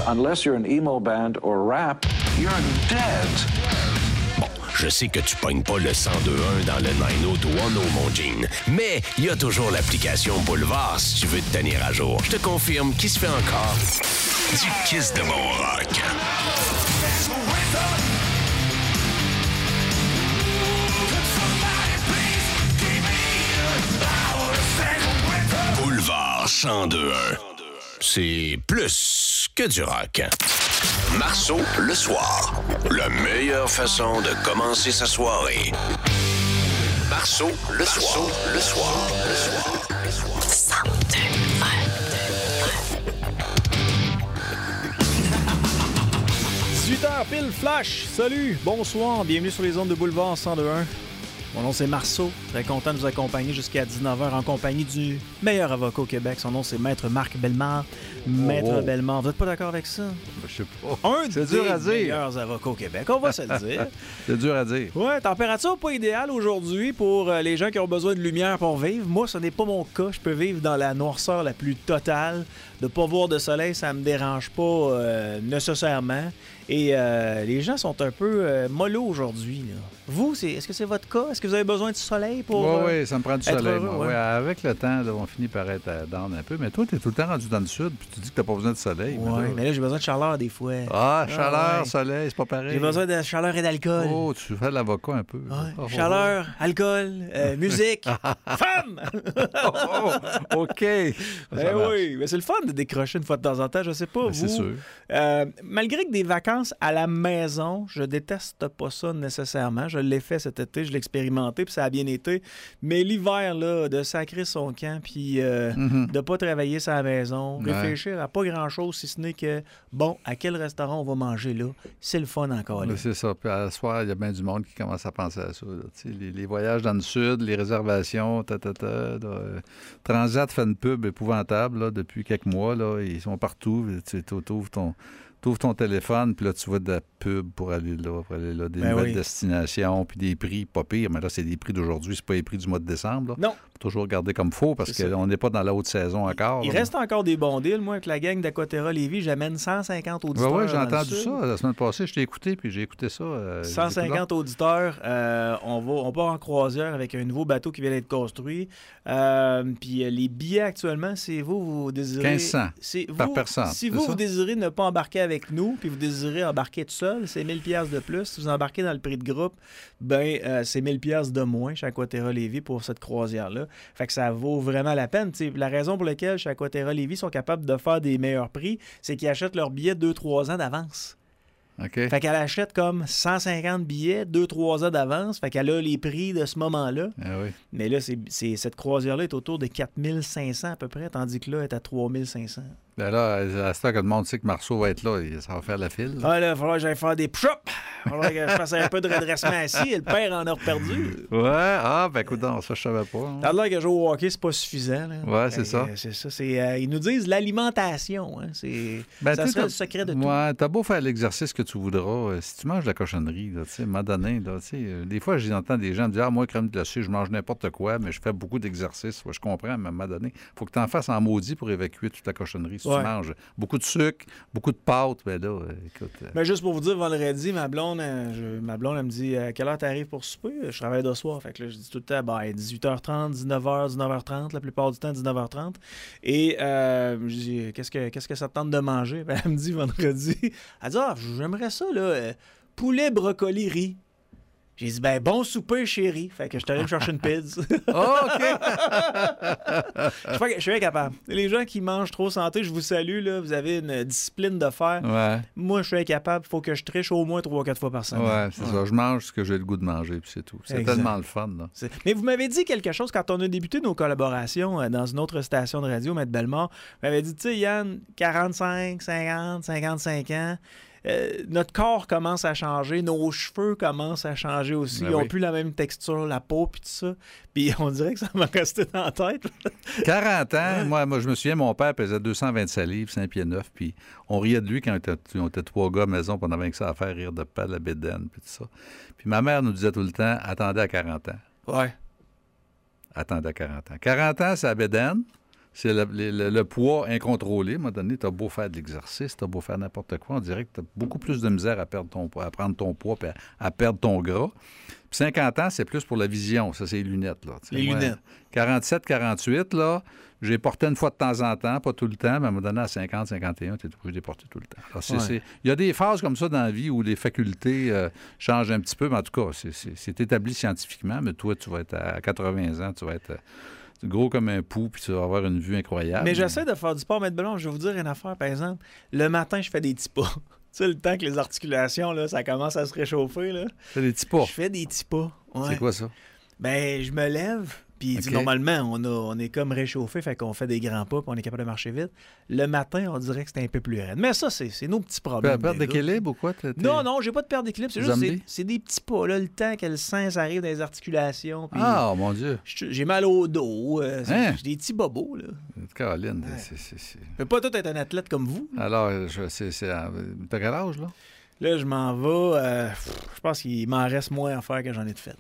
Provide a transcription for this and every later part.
Unless you're an emo band or rap, you're dead. Bon, je sais que tu pognes pas le 102.1 dans le 90210, mon Gene, mais il y a toujours l'application Boulevard si tu veux te tenir à jour. Je te confirme qu'il se fait encore du Kiss de bon rock. Boulevard 102.1. C'est plus que du rock. Marceau, le soir. La meilleure façon de commencer sa soirée. Marceau, le soir. Le soir. 18h pile flash. Salut, bonsoir, bienvenue sur les ondes de Boulevard 102.1. Mon nom c'est Marceau, très content de vous accompagner jusqu'à 19h en compagnie du meilleur avocat au Québec. Son nom c'est Maître Marc Bellemare. Maître Bellemare, vous n'êtes pas d'accord avec ça? Je sais pas. Un c'est dur à des dire. meilleurs avocats au Québec, on va se le dire. C'est dur à dire. Ouais, température pas idéale aujourd'hui pour les gens qui ont besoin de lumière pour vivre. Moi, ce n'est pas mon cas. Je peux vivre dans la noirceur la plus totale. De pas voir de soleil, ça me dérange pas nécessairement. Et les gens sont un peu mollo aujourd'hui, là. Vous, est-ce que c'est votre cas? Est-ce que vous avez besoin de soleil pour Oui, ça me prend du soleil. heureux, Moi. Ouais, avec le temps, là, on finit par être down un peu. Mais toi, tu es tout le temps rendu dans le sud, puis tu dis que tu n'as pas besoin de soleil. Oui, mais là, j'ai besoin de chaleur des fois. Chaleur, ouais. soleil, c'est pas pareil. J'ai besoin de chaleur et d'alcool. Oh, tu fais de l'avocat un peu. Ouais. Chaleur, alcool, musique, femme! OK. Oui, mais c'est le fun de décrocher une fois de temps en temps. Je sais pas, vous. C'est sûr. Malgré que des vacances à la maison, je déteste pas ça nécessairement. Je l'ai fait cet été, je l'ai expérimenté, puis ça a bien été. Mais l'hiver, là, de sacrer son camp, puis de pas travailler sa maison, réfléchir à pas grand-chose, si ce n'est que, bon, à quel restaurant on va manger là, c'est le fun encore. Là. C'est ça. Puis à ce soir, il y a bien du monde qui commence à penser à ça. Les voyages dans le sud, les réservations, Transat fait une pub épouvantable là, depuis quelques mois. Là, ils sont partout. Tu ouvres ton téléphone, puis là, tu vois de la pub pour aller là, des nouvelles destinations, puis des prix pas pires. Mais là, c'est des prix d'aujourd'hui, c'est pas les prix du mois de décembre. Là. Non. Faut toujours regarder comme faux, parce qu'on n'est pas dans la haute saison encore. Il reste encore des bons deals. Moi, avec la gang d'Aquaterra Lévis, j'amène 150 auditeurs. Oui, j'ai entendu ça. La semaine passée, je t'ai écouté, puis j'ai écouté ça. 150 auditeurs. On part en croisière avec un nouveau bateau qui vient d'être construit. Puis les billets actuellement, c'est vous désirez... 1500 par personne. Si vous désirez ne pas embarquer avec nous, puis vous désirez embarquer tout seul, c'est 1000 $ de plus. Si vous embarquez dans le prix de groupe, c'est 1000 $ de moins chez Aquaterra Lévis pour cette croisière-là. Fait que ça vaut vraiment la peine. T'sais, la raison pour laquelle chez Aquaterra Lévis sont capables de faire des meilleurs prix, c'est qu'ils achètent leurs billets 2-3 ans d'avance. Okay. Fait qu'elle achète comme 150 billets 2-3 ans d'avance. Fait qu'elle a les prix de ce moment-là. Ah oui. Mais là, cette croisière-là est autour de 4500 à peu près, tandis que là, elle est à 3500. Ben là, à ce temps que le monde sait que Marceau va être là, ça va faire la file. Ah là, il va falloir que j'aille faire des push-ups. Il va falloir que je fasse un peu de redressement assis. Et le père en a reperdu. Ouais, ben écoute, ça, je savais pas. Hein. T'as l'air que jouer au hockey, c'est pas suffisant. Là. Ouais, c'est ça. C'est ça. Ils nous disent l'alimentation. Hein. Ça serait le secret de tout. Ouais, t'as beau faire l'exercice que tu voudras. Si tu manges de la cochonnerie, là, à un moment donné, là, des fois, j'entends des gens dire « Ah, moi, crème glacée, je mange n'importe quoi, mais je fais beaucoup d'exercices. Ouais, je comprends, mais à un moment donné, il faut que tu en fasses en maudit pour évacuer toute la cochonnerie. Si tu manges beaucoup de sucre, beaucoup de pâtes, ben là, écoute... Ben juste pour vous dire, vendredi, ma blonde, elle me dit « À quelle heure t'arrives pour souper? » Je travaille de soir. Fait que là, je dis tout le temps, 18h30, 19h, 19h30, la plupart du temps, 19h30. Et je dis « Qu'est-ce que ça te tente de manger? » Ben, elle me dit vendredi, elle dit « Ah, j'aimerais ça, là, poulet, brocoli, riz. » J'ai dit, bon souper, chérie. Fait que je suis allé me chercher une pizza. Oh, OK! Je suis incapable. Les gens qui mangent trop santé, je vous salue, là. Vous avez une discipline de fer. Ouais. Moi, je suis incapable. Il faut que je triche au moins 3-4 fois par semaine. Ouais, c'est ça. Je mange ce que j'ai le goût de manger, puis c'est tout. C'est tellement le fun, là. Mais vous m'avez dit quelque chose quand on a débuté nos collaborations dans une autre station de radio, Maître Bellemare. Vous m'avez dit, tu sais, Yann, 45, 50, 55 ans... notre corps commence à changer, nos cheveux commencent à changer aussi. Ils n'ont plus la même texture, la peau, puis tout ça. Puis on dirait que ça m'a resté dans la tête. 40 ans, moi, je me souviens, mon père pesait 225 livres, 5 pieds 9, puis on riait de lui quand on était 3 gars à la maison, puis on avait que ça à faire, rire de pas de la bédaine, puis tout ça. Puis ma mère nous disait tout le temps, attendez à 40 ans. Ouais. Attendez à 40 ans. 40 ans, c'est la bédaine. C'est le poids incontrôlé. À un moment donné, tu as beau faire de l'exercice, tu as beau faire n'importe quoi, on dirait que tu as beaucoup plus de misère à prendre ton poids et à perdre ton gras. Puis 50 ans, c'est plus pour la vision. Ça, c'est les lunettes. Là. Les lunettes. 47, 48, là, j'ai porté une fois de temps en temps, pas tout le temps, mais à un moment donné, à 50, 51, tu es obligé de les porter tout le temps. Alors, il y a des phases comme ça dans la vie où les facultés changent un petit peu, mais en tout cas, c'est établi scientifiquement, mais toi, tu vas être à 80 ans, tu vas être gros comme un pou, puis tu vas avoir une vue incroyable. Mais j'essaie de faire du sport, Maître Bellon. Je vais vous dire une affaire, par exemple. Le matin, je fais des petits pas. Tu sais, le temps que les articulations, là, ça commence à se réchauffer. Là. Tu fais des petits pas? Je fais des petits pas. Ouais. C'est quoi ça? Ben, je me lève, puis normalement, on est comme réchauffé, fait qu'on fait des grands pas, puis on est capable de marcher vite. Le matin, on dirait que c'est un peu plus raide. Mais ça, c'est nos petits problèmes. Perte d'équilibre ou quoi? Non, j'ai pas de perte d'équilibre. C'est juste c'est des petits pas. Là, le temps que le sang arrive dans les articulations. Ah, mon Dieu! J'ai mal au dos. J'ai des petits bobos. Là. Caroline, Je peux pas tout être un athlète comme vous. Alors, t'as quel âge, là? Là, je m'en vais. Je pense qu'il m'en reste moins à faire que j'en ai de fait.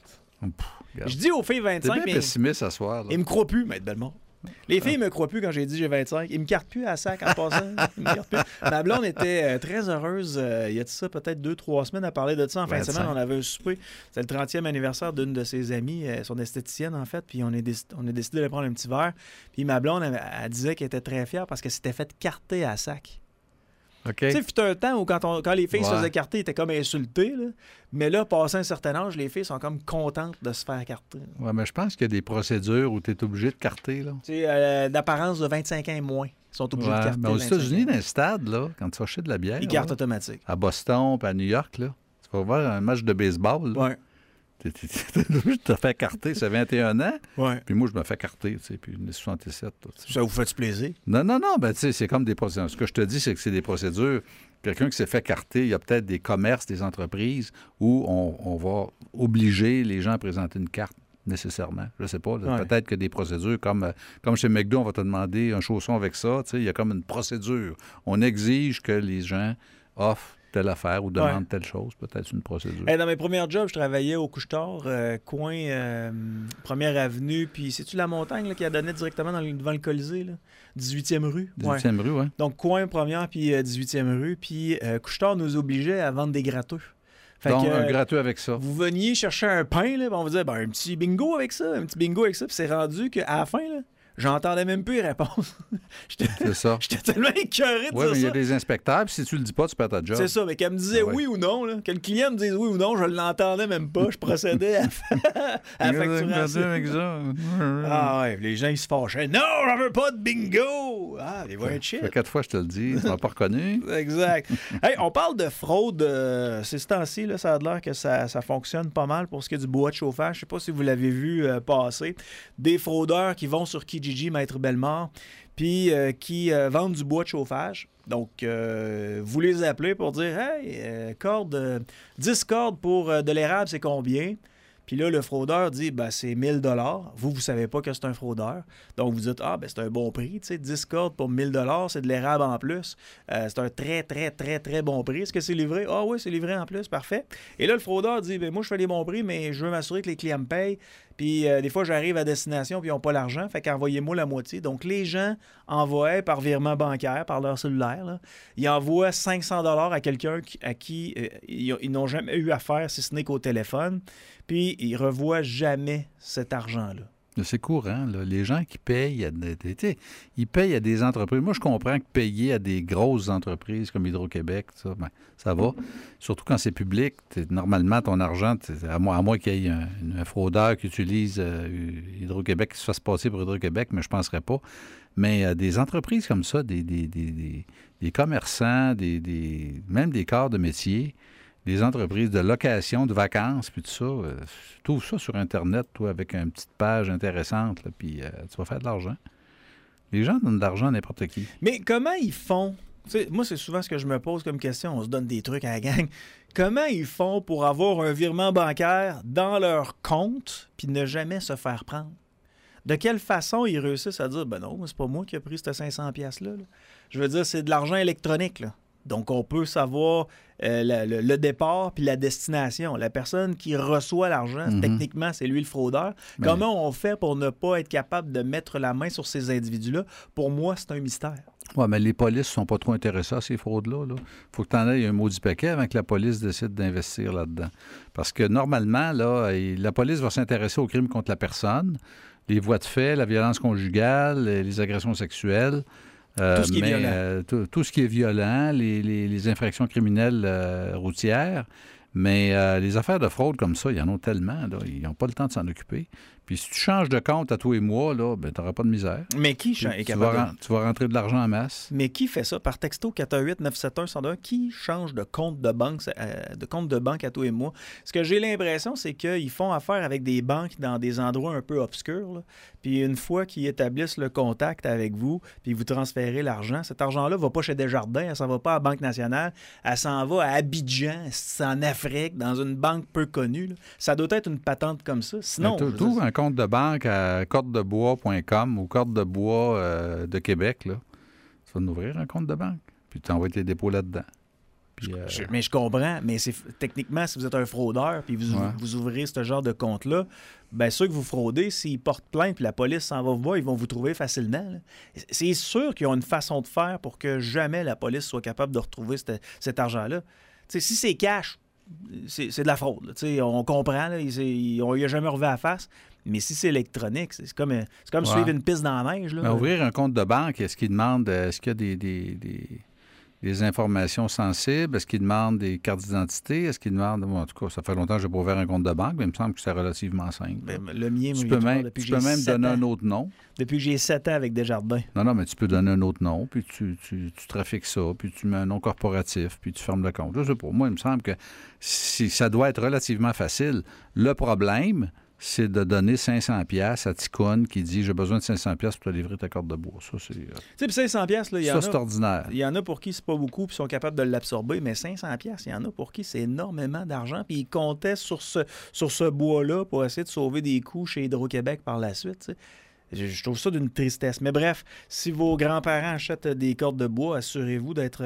Je dis aux filles 25, mais... T'es bien pessimiste ce soir. Là. Ils me croient plus, Maître Bellemare. Les filles me croient plus quand j'ai dit j'ai 25. Ils me cartent plus à sac en passant. Ils me cartent plus. Ma blonde était très heureuse. Il y a de ça peut-être 2-3 semaines à parler de ça. En fin de semaine, on avait un souper. C'était le 30e anniversaire d'une de ses amies, son esthéticienne en fait. Puis on a décidé de prendre un petit verre. Puis ma blonde, elle disait qu'elle était très fière parce qu'elle s'était fait carter à sac. Okay. Tu sais, il fut un temps où quand les filles se faisaient carter, ils étaient comme insultés. Là. Mais là, passé un certain âge, les filles sont comme contentes de se faire carter. Oui, mais je pense qu'il y a des procédures où tu es obligé de carter. Tu sais, d'apparence de 25 ans et moins. Ils sont obligés de carter. Mais aux États-Unis, dans un stade, là, quand tu vas acheter de la bière... Ils cartent automatique. À Boston puis à New York, là, tu vas voir un match de baseball. Oui. Tu te fais carter, c'est 21 ans. Ouais. Puis moi, je me fais carter, tu sais, puis une 67. Ça vous fait du plaisir? Non, ben tu sais, c'est comme des procédures. Ce que je te dis, c'est que c'est des procédures. Quelqu'un qui s'est fait carter, il y a peut-être des commerces, des entreprises où on va obliger les gens à présenter une carte nécessairement. Je sais pas. Peut-être que des procédures comme chez McDo, on va te demander un chausson avec ça. Tu sais, il y a comme une procédure. On exige que les gens offrent telle affaire ou demande telle chose, peut-être une procédure. Dans mes premiers jobs, je travaillais au Couche-Tard, coin 1er Avenue, puis c'est-tu la montagne là, qui a donné directement devant le Colisée, là? 18e rue. 18e rue, oui. Donc, coin 1er puis 18e rue, puis Couche-Tard nous obligeait à vendre des gratteux. Donc, un gratteux avec ça. Vous veniez chercher un pain, là, on vous disait, un petit bingo avec ça, puis c'est rendu qu'à la fin, là, j'entendais même plus les réponses. C'est ça. J'étais tellement écœuré de dire ça. Oui, mais il y a des inspecteurs, puis si tu le dis pas, tu perds ta job. C'est ça, mais qu'elle me disait oui ou non, là, que le client me dise oui ou non, je l'entendais même pas. Je procédais à la facturation. Ah ouais, les gens, ils se fâchaient. Non, j'en veux pas de bingo! Ah, les voix de shit. Ça fait 4 fois que je te le dis, tu m'as pas reconnu. Exact. Hey, on parle de fraude. C'est ce temps-ci, là, ça a l'air que ça fonctionne pas mal pour ce qui est du bois de chauffage. Je sais pas si vous l'avez vu passer. Des fraudeurs qui vont sur Kijiji, Maître Bellemare, puis qui vendent du bois de chauffage. Donc, vous les appelez pour dire « Hey, 10 cordes pour de l'érable, c'est combien? » Puis là, le fraudeur dit « c'est 1 000 $. Vous savez pas que c'est un fraudeur. Donc, vous dites « Ah, c'est un bon prix. Tu sais, 10 cordes pour 1 000 $, c'est de l'érable en plus. C'est un très, très, très, très bon prix. Est-ce que c'est livré? Ah oui, c'est livré en plus. Parfait. » Et là, le fraudeur dit « Moi, je fais des bons prix, mais je veux m'assurer que les clients me payent. Puis des fois, j'arrive à destination puis ils n'ont pas l'argent. Fait qu'envoyez-moi la moitié. » Donc, les gens envoient par virement bancaire, par leur cellulaire, là, ils envoient 500 $ à quelqu'un à qui ils n'ont jamais eu affaire, si ce n'est qu'au téléphone. Puis, ils ne revoient jamais cet argent-là. C'est courant, là. Les gens qui payent, ils payent à des entreprises. Moi, je comprends que payer à des grosses entreprises comme Hydro-Québec, ça va. Surtout quand c'est public. Normalement, ton argent, à moins qu'il y ait un fraudeur qui utilise Hydro-Québec, qui se fasse passer pour Hydro-Québec, mais je ne penserais pas. Mais des entreprises comme ça, des commerçants, même des corps de métier, des entreprises de location, de vacances, puis tout ça. Tu trouves ça sur Internet, toi, avec une petite page intéressante, là, puis tu vas faire de l'argent. Les gens donnent de l'argent à n'importe qui. Mais comment ils font? T'sais, moi, c'est souvent ce que je me pose comme question. On se donne des trucs à la gang. Comment ils font pour avoir un virement bancaire dans leur compte puis ne jamais se faire prendre? De quelle façon ils réussissent à dire « Ben non, c'est pas moi qui ai pris ce 500$-là. » Je veux dire, c'est de l'argent électronique, là. Donc, on peut savoir le départ puis la destination. La personne qui reçoit l'argent, techniquement, c'est lui le fraudeur. Mais... Comment on fait pour ne pas être capable de mettre la main sur ces individus-là? Pour moi, c'est un mystère. Oui, mais les polices ne sont pas trop intéressées à ces fraudes-là. Il faut que tu en aies un maudit paquet avant que la police décide d'investir là-dedans. Parce que normalement, là, la police va s'intéresser aux crimes contre la personne, les voies de fait, la violence conjugale, les agressions sexuelles. Tout ce qui est violent. Tout ce qui est violent, les infractions criminelles routières. Mais les affaires de fraude comme ça, il y en a tellement. Là, ils n'ont pas le temps de s'en occuper. Puis si tu changes de compte à tous les mois, là, ben, tu n'auras pas de misère. Mais qui est capable tu vas rentrer de l'argent en masse. Mais qui fait ça? Par texto 418-971-101, qui change de compte de banque à tous les mois? Ce que j'ai l'impression, c'est qu'ils font affaire avec des banques dans des endroits un peu obscurs. Là. Puis une fois qu'ils établissent le contact avec vous, puis vous transférez l'argent, cet argent-là ne va pas chez Desjardins, elle ne s'en va pas à la Banque nationale, elle s'en va à Abidjan, c'est en Afrique, dans une banque peu connue. Là. Ça doit être une patente comme ça. Sinon, trouve un compte de banque à cordedebois.com ou Cordedebois de Québec. Là. Tu vas nous ouvrir un compte de banque, puis tu envoies tes dépôts là-dedans. Puis, mais je comprends, mais techniquement, si vous êtes un fraudeur puis vous ouvrez ce genre de compte-là, bien ceux que vous fraudez, s'ils portent plainte puis la police s'en va vous voir, ils vont vous trouver facilement. Là. C'est sûr qu'ils ont une façon de faire pour que jamais la police soit capable de retrouver cet argent-là. T'sais, si c'est cash, c'est de la fraude. Là. On comprend, là, il n'a jamais revu à la face. Mais si c'est électronique, c'est comme suivre une piste dans la neige. Là. Mais ouvrir un compte de banque, est-ce qu'il demande, est-ce qu'il y a des informations sensibles? Est-ce qu'il demande des cartes d'identité? Est-ce qu'il demande... Bon, en tout cas, ça fait longtemps que je n'ai pas ouvert un compte de banque, mais il me semble que c'est relativement simple. Le mien, tu peux même donner un autre nom. Depuis que j'ai 7 ans avec Desjardins. Non, mais tu peux donner un autre nom, puis tu trafiques ça, puis tu mets un nom corporatif, puis tu fermes le compte. Là, pour moi, il me semble que ça doit être relativement facile. Le problème, c'est de donner 500$ à Ticoun qui dit « J'ai besoin de 500$ pour te livrer ta corde de bois ». Ça, c'est... Tu sais, puis 500$, là, c'est ordinaire. Il y en a pour qui c'est pas beaucoup puis sont capables de l'absorber, mais 500$, il y en a pour qui c'est énormément d'argent, puis ils comptaient sur ce bois-là pour essayer de sauver des coûts chez Hydro-Québec par la suite, tu sais. Je trouve ça d'une tristesse. Mais bref, si vos grands-parents achètent des cordes de bois, assurez-vous d'être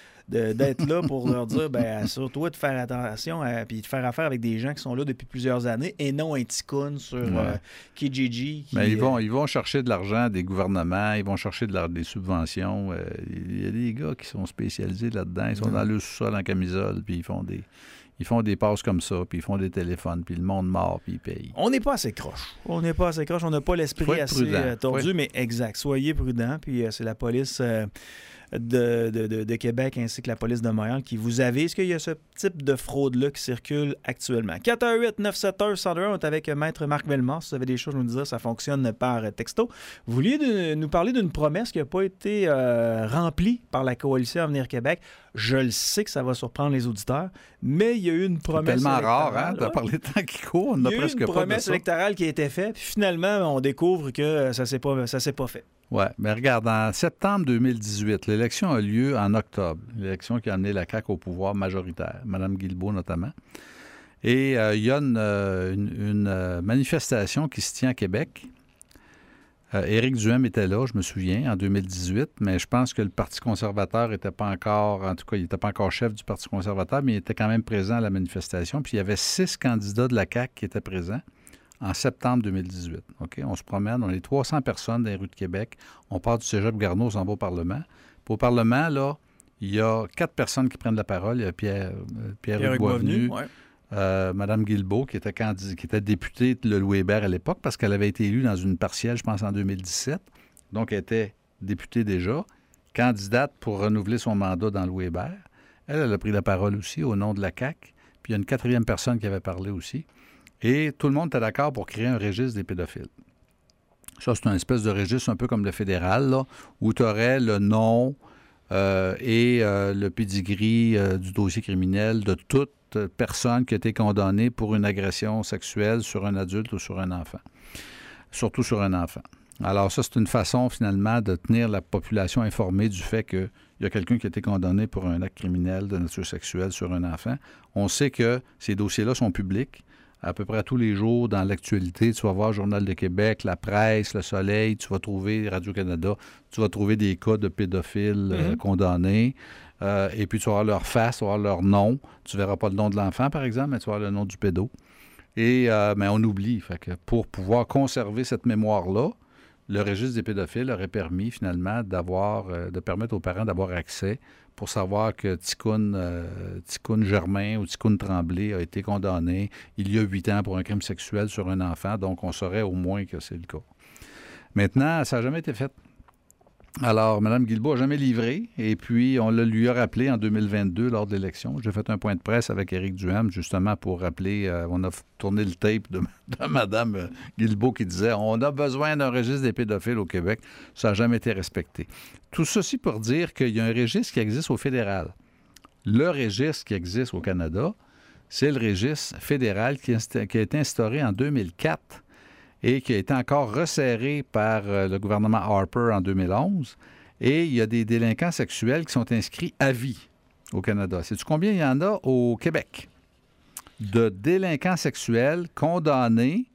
là pour leur dire, assure-toi de faire attention puis de faire affaire avec des gens qui sont là depuis plusieurs années et non un ticoun sur Kijiji. Mais ils vont chercher de l'argent des gouvernements, ils vont chercher des subventions. Il y a des gars qui sont spécialisés là-dedans, ils sont dans le sous-sol en camisole, puis ils font des passes comme ça, puis ils font des téléphones, puis le monde mord, puis ils payent. On n'est pas assez croche. On n'a pas l'esprit assez tordu, mais exact. Soyez prudents, puis c'est la police de Québec ainsi que la police de Montréal qui vous avise. Est-ce qu'il y a ce type de fraude-là qui circule actuellement? 418-971-101, on est avec Maître Marc Bellemare. Si vous avez des choses à nous dire, ça fonctionne par texto. Vous vouliez nous parler d'une promesse qui n'a pas été remplie par la Coalition Avenir Québec. Je le sais que ça va surprendre les auditeurs, mais il y a eu une promesse électorale. C'est tellement rare, hein? Tu as parlé de temps qui court, on n'a presque pas de ça. Il y a eu une promesse électorale qui a été faite, puis finalement, on découvre que ça s'est pas fait. Oui, mais regarde, en septembre 2018, l'élection a lieu en octobre. L'élection qui a amené la CAQ au pouvoir majoritaire, Mme Guilbeault notamment. Et il y a une manifestation qui se tient à Québec. Éric Duhem était là, je me souviens, en 2018, mais je pense que le Parti conservateur n'était pas encore, en tout cas, il n'était pas encore chef du Parti conservateur, mais il était quand même présent à la manifestation. Puis il y avait 6 candidats de la CAQ qui étaient présents en septembre 2018. Okay? On se promène, on est 300 personnes dans les rues de Québec. On part du cégep Garneau, on s'en va au Parlement. Puis au Parlement, là, il y a 4 personnes qui prennent la parole. Il y a Pierre Boisvenu, Mme Guilbeault, qui était députée de Louis Hébert à l'époque, parce qu'elle avait été élue dans une partielle, je pense, en 2017. Donc, elle était députée déjà, candidate pour renouveler son mandat dans Louis Hébert. Elle a pris la parole aussi au nom de la CAQ. Puis il y a une 4e personne qui avait parlé aussi. Et tout le monde était d'accord pour créer un registre des pédophiles. Ça, c'est une espèce de registre un peu comme le fédéral, là, où tu aurais le nom et le pedigree du dossier criminel de toute personne qui a été condamnée pour une agression sexuelle sur un adulte ou sur un enfant. Surtout sur un enfant. Alors ça, c'est une façon, finalement, de tenir la population informée du fait qu'il y a quelqu'un qui a été condamné pour un acte criminel de nature sexuelle sur un enfant. On sait que ces dossiers-là sont publics. à peu près tous les jours dans l'actualité. Tu vas voir Journal de Québec, La Presse, Le Soleil, tu vas trouver Radio-Canada, tu vas trouver des cas de pédophiles condamnés. Et puis tu vas voir leur face, tu vas voir leur nom. Tu ne verras pas le nom de l'enfant, par exemple, mais tu vas voir le nom du pédo. Et mais on oublie. Fait que pour pouvoir conserver cette mémoire-là, le registre des pédophiles aurait permis finalement de permettre aux parents d'avoir accès pour savoir que Ticoun Germain ou Ticoun Tremblay a été condamné il y a 8 ans pour un crime sexuel sur un enfant. Donc, on saurait au moins que c'est le cas. Maintenant, ça n'a jamais été fait. Alors, Mme Guilbeault n'a jamais livré, et puis on lui a rappelé en 2022 lors de l'élection. J'ai fait un point de presse avec Éric Duhem, justement, pour rappeler, on a tourné le tape de Mme Guilbeault qui disait « On a besoin d'un registre des pédophiles au Québec. » Ça n'a jamais été respecté. Tout ceci pour dire qu'il y a un registre qui existe au fédéral. Le registre qui existe au Canada, c'est le registre fédéral qui a été instauré en 2004 et qui a été encore resserré par le gouvernement Harper en 2011. Et il y a des délinquants sexuels qui sont inscrits à vie au Canada. Sais-tu combien il y en a au Québec? De délinquants sexuels condamnés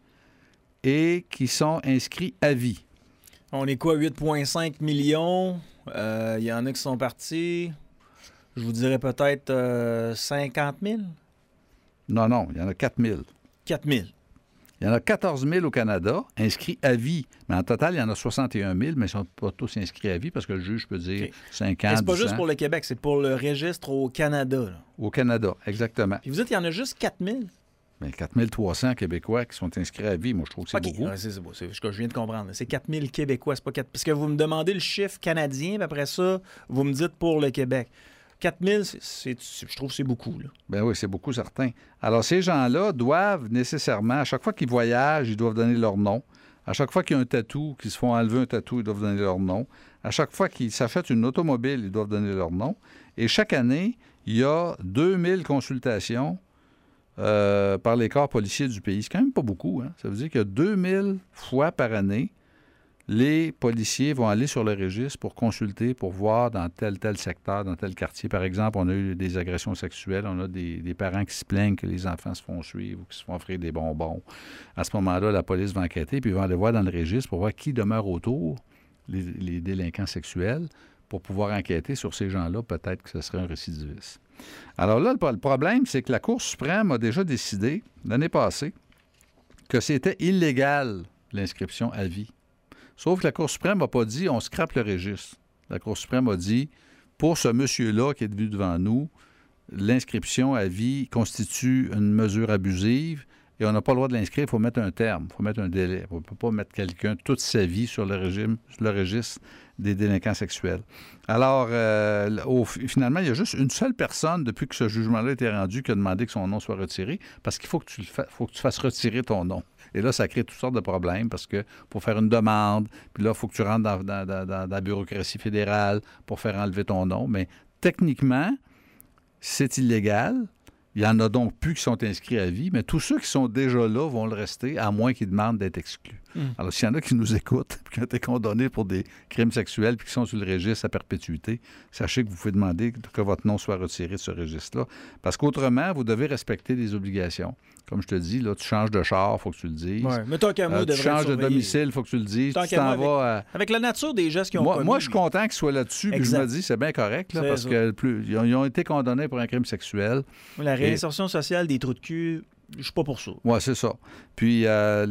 et qui sont inscrits à vie. On est quoi, 8,5 millions? Il y en a qui sont partis, je vous dirais peut-être 50 000? Non, il y en a 4 000. 4 000. Il y en a 14 000 au Canada, inscrits à vie. Mais en total, il y en a 61 000, mais ils ne sont pas tous inscrits à vie parce que le juge peut dire 5 ans, 10 ans. C'est pas juste pour le Québec, c'est pour le registre au Canada. Là. Au Canada, exactement. Puis vous dites qu'il y en a juste 4 000? Bien, 4 300 Québécois qui sont inscrits à vie. Moi, je trouve que c'est beaucoup. Ouais, c'est beau. C'est ce que je viens de comprendre. C'est 4 000 Québécois, c'est pas 4... Parce que vous me demandez le chiffre canadien, puis après ça, vous me dites pour le Québec. 4 000, je trouve que c'est beaucoup. Là. Ben oui, c'est beaucoup, certain. Alors, ces gens-là doivent nécessairement, à chaque fois qu'ils voyagent, ils doivent donner leur nom. À chaque fois qu'il y a un tatou, qu'ils se font enlever un tatou, ils doivent donner leur nom. À chaque fois qu'ils s'achètent une automobile, ils doivent donner leur nom. Et chaque année, il y a 2000 consultations par les corps policiers du pays. C'est quand même pas beaucoup. Hein? Ça veut dire qu'il y a 2000 fois par année, les policiers vont aller sur le registre pour consulter, pour voir dans tel secteur, dans tel quartier. Par exemple, on a eu des agressions sexuelles, on a des parents qui se plaignent que les enfants se font suivre ou qui se font offrir des bonbons. À ce moment-là, la police va enquêter, puis ils vont aller voir dans le registre pour voir qui demeure autour, les délinquants sexuels, pour pouvoir enquêter sur ces gens-là. Peut-être que ce serait un récidiviste. Alors là, le problème, c'est que la Cour suprême a déjà décidé, l'année passée, que c'était illégal, l'inscription à vie. Sauf que la Cour suprême n'a pas dit « on scrape le registre ». La Cour suprême a dit « pour ce monsieur-là qui est venu devant nous, l'inscription à vie constitue une mesure abusive et on n'a pas le droit de l'inscrire, il faut mettre un terme, il faut mettre un délai. On ne peut pas mettre quelqu'un toute sa vie sur le registre des délinquants sexuels. » Alors, finalement, il y a juste une seule personne, depuis que ce jugement-là a été rendu, qui a demandé que son nom soit retiré, parce qu'il faut que tu fasses retirer ton nom. Et là, ça crée toutes sortes de problèmes parce que pour faire une demande, puis là, il faut que tu rentres dans la bureaucratie fédérale pour faire enlever ton nom. Mais techniquement, c'est illégal. Il y en a donc plus qui sont inscrits à vie, mais tous ceux qui sont déjà là vont le rester, à moins qu'ils demandent d'être exclus. Alors, s'il y en a qui nous écoutent, qui ont été condamnés pour des crimes sexuels, puis qui sont sur le registre à perpétuité, sachez que vous pouvez demander que votre nom soit retiré de ce registre-là. Parce qu'autrement, vous devez respecter des obligations. Comme je te dis, là, tu changes de char, il faut que tu le dises. Ouais, mais tant qu'à moi, tu changes de domicile, il faut que tu le dises. Tu t'en vas avec la nature des gestes qu'ils ont commis. Moi, je suis content qu'ils soient là-dessus, puis je me dis, c'est bien correct, là, parce qu'ils ont été condamnés pour un crime sexuel. La réinsertion sociale des trous de cul, je suis pas pour ça. Oui, c'est ça. Puis,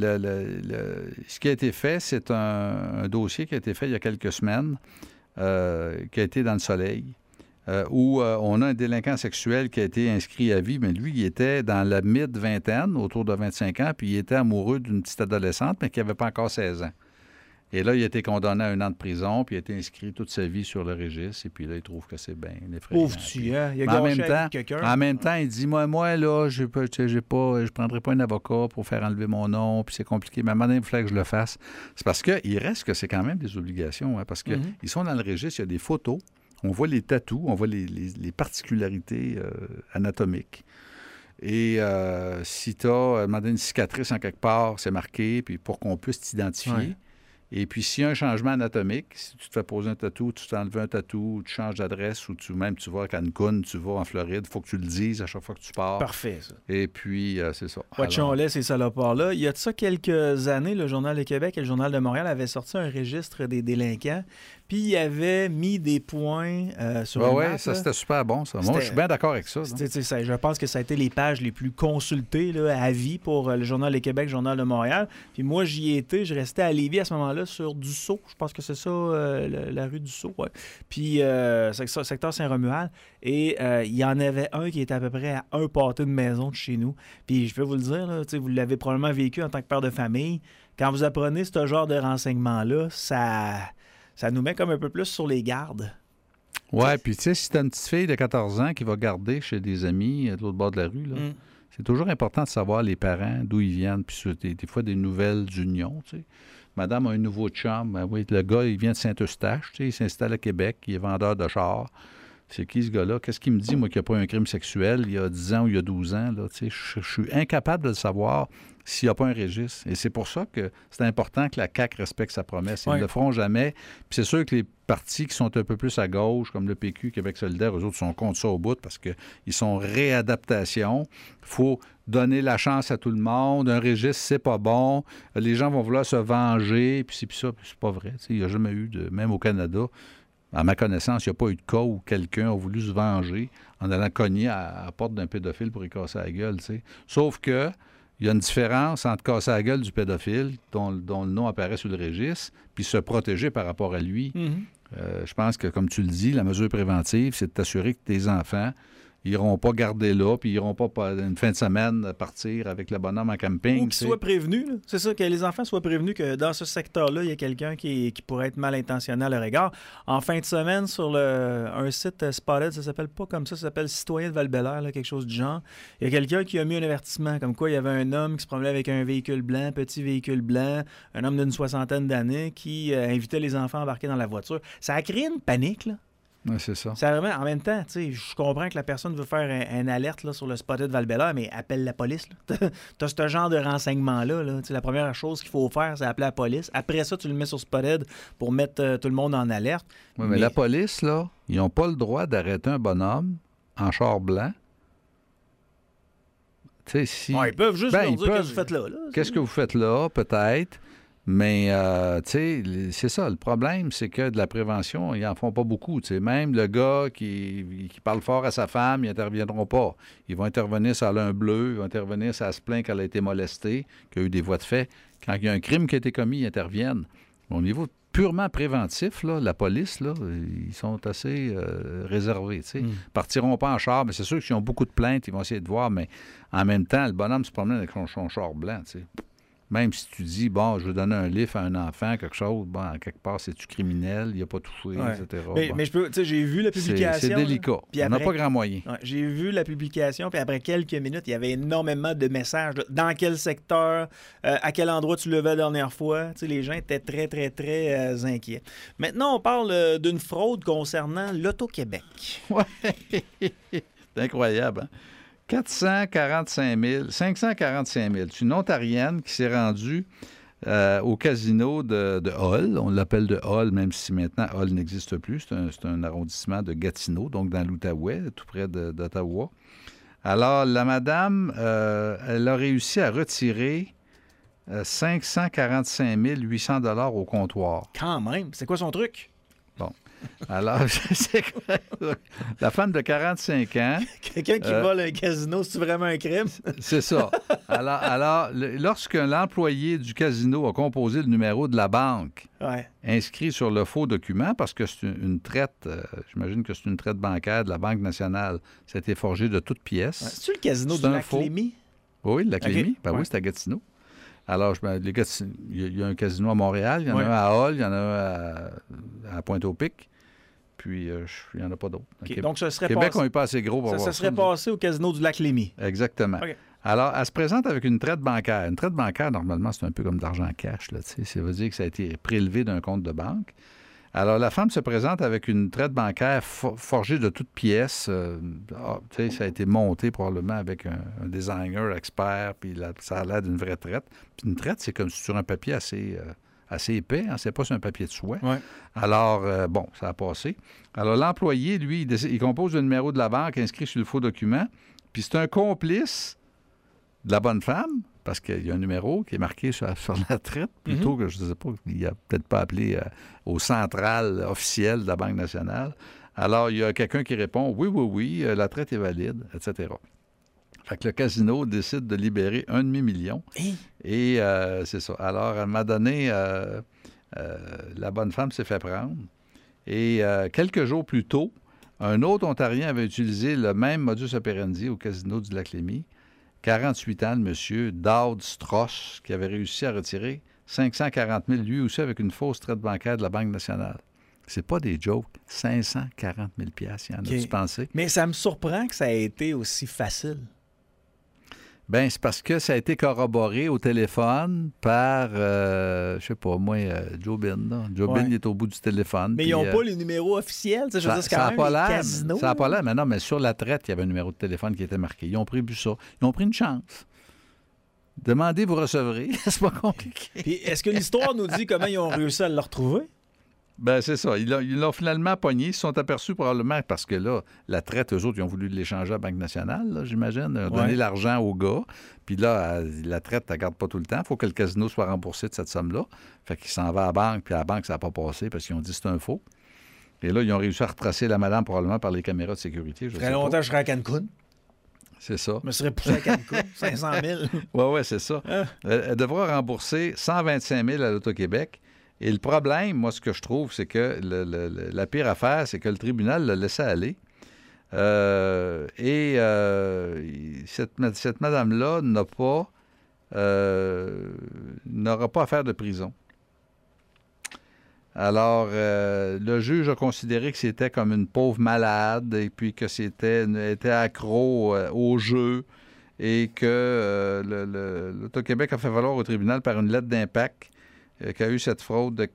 ce qui a été fait, c'est un dossier qui a été fait il y a quelques semaines, qui a été dans le Soleil, où on a un délinquant sexuel qui a été inscrit à vie, mais lui, il était dans la mid-vingtaine, autour de 25 ans, puis il était amoureux d'une petite adolescente, mais qui n'avait pas encore 16 ans. Et là, il a été condamné à 1 an de prison, puis il a été inscrit toute sa vie sur le registre, et puis là, il trouve que c'est bien effrayant. Pauvre tu, hein? Il a gâché quelqu'un. En même temps, il dit, moi là, je ne prendrai pas un avocat pour faire enlever mon nom, puis c'est compliqué, mais à un moment donné, il fallait que je le fasse. C'est parce qu'il reste que c'est quand même des obligations, hein, parce qu'ils sont dans le registre, il y a des photos, on voit les tatous, on voit les particularités anatomiques. Et si tu as demandé une cicatrice en quelque part, c'est marqué, puis pour qu'on puisse t'identifier. Et puis, s'il y a un changement anatomique, si tu te fais poser un tatou, tu t'enlèves un tatou, tu changes d'adresse ou tu vas à Cancun, tu vas en Floride, il faut que tu le dises à chaque fois que tu pars. Parfait, ça. Et puis, c'est ça. Watchons-les, ces salopards-là. Il y a de ça quelques années, le Journal de Québec et le Journal de Montréal avaient sorti un registre des délinquants, puis ils avaient mis des points sur une map. Oui, ça, c'était super bon, ça. Moi, je suis bien d'accord avec ça. Je pense que ça a été les pages les plus consultées là, à vie pour le Journal de Québec, le Journal de Montréal. Puis moi, j'y étais, je restais à Lévis à ce moment-là, sur Dussault. Je pense que c'est ça, la rue Dussault. Ouais. Puis, secteur Saint-Romuald. Et il y en avait un qui était à peu près à un pâté de maison de chez nous. Puis, je peux vous le dire, là, vous l'avez probablement vécu en tant que père de famille. Quand vous apprenez ce genre de renseignements-là, ça nous met comme un peu plus sur les gardes. Ouais, puis tu sais, si t'as une petite fille de 14 ans qui va garder chez des amis de l'autre bord de la rue, là, c'est toujours important de savoir les parents, d'où ils viennent, puis des fois des nouvelles unions, tu sais. Madame a un nouveau chum, ben oui, le gars, il vient de Saint-Eustache, tu sais, il s'installe à Québec, il est vendeur de chars. C'est qui ce gars-là? Qu'est-ce qu'il me dit, moi, qu'il n'y a pas eu un crime sexuel il y a 10 ans ou il y a 12 ans? Là, tu sais, je suis incapable de le savoir s'il n'y a pas un registre. Et c'est pour ça que c'est important que la CAQ respecte sa promesse. Ils ne le feront jamais. Puis c'est sûr que les partis qui sont un peu plus à gauche, comme le PQ, Québec solidaire, eux autres sont contre ça au bout parce qu'ils sont réadaptation. Il faut donner la chance à tout le monde. Un registre, c'est pas bon. Les gens vont vouloir se venger. Puis ça, puis c'est pas vrai. Tu sais, il n'y a jamais eu, même au Canada, à ma connaissance, il n'y a pas eu de cas où quelqu'un a voulu se venger en allant cogner à la porte d'un pédophile pour y casser la gueule. Tu sais. Sauf que il y a une différence entre casser la gueule du pédophile, dont le nom apparaît sur le registre, puis se protéger par rapport à lui. Je pense que, comme tu le dis, la mesure préventive, c'est de t'assurer que tes enfants n'iront pas garder là, puis ils n'iront pas une fin de semaine partir avec le bonhomme en camping. Ou qu'ils soient prévenus. Là. C'est ça, que les enfants soient prévenus que dans ce secteur-là, il y a quelqu'un qui pourrait être mal intentionné à leur égard. En fin de semaine, sur un site Spotted, ça s'appelle pas comme ça s'appelle Citoyen de Val-Bélair, là, quelque chose du genre. Il y a quelqu'un qui a mis un avertissement, comme quoi il y avait un homme qui se promenait avec un véhicule blanc, petit véhicule blanc, un homme d'une 60aine d'années qui invitait les enfants à embarquer dans la voiture. Ça a créé une panique, là. Oui, c'est ça. C'est vraiment, en même temps, je comprends que la personne veut faire un alerte là, sur le Spotted Val-Bélair, mais appelle la police. T'as ce genre de renseignement-là. Là. La première chose qu'il faut faire, c'est appeler la police. Après ça, tu le mets sur Spotted pour mettre tout le monde en alerte. Oui, mais la police, là, ils n'ont pas le droit d'arrêter un bonhomme en char blanc. Si... ils peuvent juste leur dire qu'est-ce que vous faites là. Qu'est-ce que vous faites là, peut-être. Mais, tu sais, c'est ça. Le problème, c'est que de la prévention, ils n'en font pas beaucoup. T'sais. Même le gars qui parle fort à sa femme, ils n'interviendront pas. Ils vont intervenir si elle a un bleu, ils vont intervenir si elle se plaint qu'elle a été molestée, qu'il y a eu des voies de fait. Quand il y a un crime qui a été commis, ils interviennent. Au niveau purement préventif, là, la police, là, ils sont assez réservés. Ils partiront pas en char, mais c'est sûr que s'ils ont beaucoup de plaintes, ils vont essayer de voir, mais en même temps, le bonhomme se promène avec son char blanc, tu sais. Même si tu dis, bon, je veux donner un livre à un enfant, quelque chose, bon, quelque part, c'est-tu criminel, il n'a pas touché, etc. Mais je peux, tu sais, j'ai vu la publication. C'est délicat. On n'a pas grand moyen. J'ai vu la publication, puis après quelques minutes, il y avait énormément de messages. Dans quel secteur, à quel endroit tu levais la dernière fois. Tu sais, les gens étaient très, très, très inquiets. Maintenant, on parle d'une fraude concernant l'Auto-Québec. Oui, c'est incroyable, hein? 545 000. C'est une Ontarienne qui s'est rendue au casino de Hull. On l'appelle de Hull, même si maintenant Hull n'existe plus. C'est un arrondissement de Gatineau, donc dans l'Outaouais, tout près d'Ottawa. Alors, la madame, elle a réussi à retirer 545 800 $ au comptoir. Quand même! C'est quoi son truc? Bon. Alors, c'est la femme de 45 ans... Quelqu'un qui vole un casino, c'est vraiment un crime? C'est ça. Alors, lorsque l'employé du casino a composé le numéro de la banque inscrit sur le faux document, parce que c'est une traite, j'imagine que c'est une traite bancaire de la Banque nationale, ça a été forgé de toutes pièces. C'est-tu le casino de Lac-Lémy? Oui, de Lac-Lémy. Okay. Oui, c'est à Gatineau. Alors, il y a un casino à Montréal, il y en a un à Hull, il y en a un à Pointe-au-Pic, puis il n'y en a pas d'autres. Okay. Donc, ça serait Québec, on n'est pas assez gros pour voir ça. Ça serait passé au casino du Lac-Lémy. Exactement. Okay. Alors, elle se présente avec une traite bancaire. Une traite bancaire, normalement, c'est un peu comme de l'argent cash. Là, ça veut dire que ça a été prélevé d'un compte de banque. Alors, la femme se présente avec une traite bancaire forgée de toutes pièces. Ça a été monté probablement avec un designer expert, puis ça a l'air d'une vraie traite. Puis une traite, c'est comme sur un papier assez assez épais, hein, c'est pas sur un papier de soie. Ouais. Alors, ça a passé. Alors, l'employé, lui, il compose le numéro de la banque inscrit sur le faux document, puis c'est un complice de la bonne femme, parce qu'il y a un numéro qui est marqué sur la traite, plutôt que, je ne sais pas, il n'a peut-être pas appelé au central officiel de la Banque nationale. Alors, il y a quelqu'un qui répond « Oui, la traite est valide, etc. » Fait que le casino décide de libérer 1,5 million. Et c'est ça. Alors, elle m'a donné... la bonne femme s'est fait prendre. Et quelques jours plus tôt, un autre Ontarien avait utilisé le même modus operandi au casino du Lac-Lémy. 48 ans, le monsieur Dowd Strauss, qui avait réussi à retirer 540 000, lui aussi avec une fausse traite bancaire de la Banque nationale. C'est pas des jokes. 540 000 $. Y en a-tu pensé? Mais ça me surprend que ça ait été aussi facile. Bien, c'est parce que ça a été corroboré au téléphone par, je sais pas, moi, Joe Bin. Joe Bin, il est au bout du téléphone. Mais ils n'ont pas les numéros officiels. Je veux dire, c'est quand même les casinos. Ça n'a pas l'air, mais non, mais sur la traite, il y avait un numéro de téléphone qui était marqué. Ils ont pris ça. Ils ont pris une chance. Demandez, vous recevrez. C'est pas compliqué. Puis, est-ce que l'histoire nous dit comment ils ont réussi à le retrouver? Ben c'est ça. Ils l'ont finalement pogné. Ils se sont aperçus probablement parce que là, la traite, eux autres, ils ont voulu l'échanger à la Banque nationale, là, j'imagine. Ils ont donné l'argent au gars. Puis là, la traite, tu ne gardes pas tout le temps. Il faut que le casino soit remboursé de cette somme-là. Fait qu'il s'en va à la banque, puis à la banque, ça n'a pas passé parce qu'ils ont dit que c'est un faux. Et là, ils ont réussi à retracer la madame probablement par les caméras de sécurité. Très longtemps, je serais à Cancun. C'est ça. Je me serais poussé à Cancun, 500 000. Oui, c'est ça. Elle devra rembourser 125 000 à l'Auto-Québec. Et le problème, moi, ce que je trouve, c'est que la pire affaire, c'est que le tribunal l'a laissé aller. Cette madame-là n'aura pas à faire de prison. Alors, le juge a considéré que c'était comme une pauvre malade et puis que était accro au jeu et que l'Auto-Québec a fait valoir au tribunal par une lettre d'impact qu'a eu cette fraude de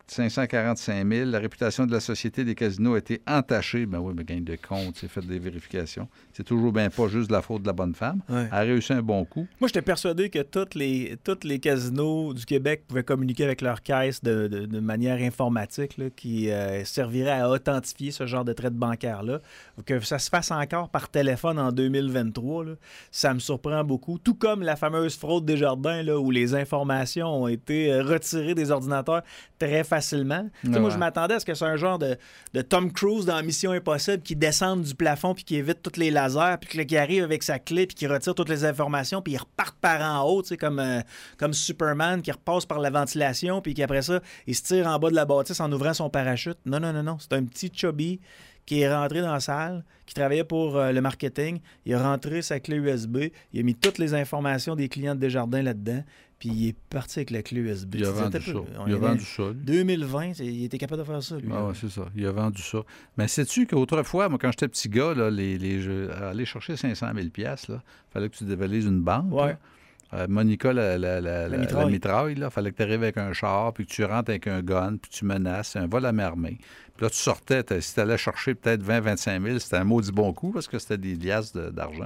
545 000. La réputation de la Société des casinos a été entachée. Ben oui, mais gagne de compte, c'est fait des vérifications. C'est toujours bien pas juste de la faute de la bonne femme. Ouais. Elle a réussi un bon coup. Moi, j'étais persuadé que tous les casinos du Québec pouvaient communiquer avec leur caisse de manière informatique là, qui servirait à authentifier ce genre de traite bancaire-là. Que ça se fasse encore par téléphone en 2023, là, ça me surprend beaucoup. Tout comme la fameuse fraude Desjardins, là, où les informations ont été retirées des ordinateurs très facilement. Ouais. Moi, je m'attendais à ce que c'est un genre de Tom Cruise dans Mission Impossible qui descende du plafond puis qui évite tous les lasers puis qui arrive avec sa clé puis qui retire toutes les informations puis il repart par en haut, comme Superman qui repasse par la ventilation puis qu'après ça, il se tire en bas de la bâtisse en ouvrant son parachute. Non. C'est un petit chubby qui est rentré dans la salle, qui travaillait pour le marketing. Il a rentré sa clé USB, il a mis toutes les informations des clients de Desjardins là-dedans, puis il est parti avec la clé USB. Il a vendu ça. Il a vendu ça. 2020, il était capable de faire ça, lui. Ah oui, c'est ça. Il a vendu ça. Mais sais-tu qu'autrefois, moi, quand j'étais petit gars, là, aller chercher 500 000 $, il fallait que tu dévalises une banque. Ouais. Monica, la mitraille, il fallait que tu arrives avec un char, puis que tu rentres avec un gun, puis tu menaces. C'est un vol à main armée. Puis là, tu sortais, si tu allais chercher peut-être 20-25 000, c'était un maudit bon coup parce que c'était des liasses d'argent.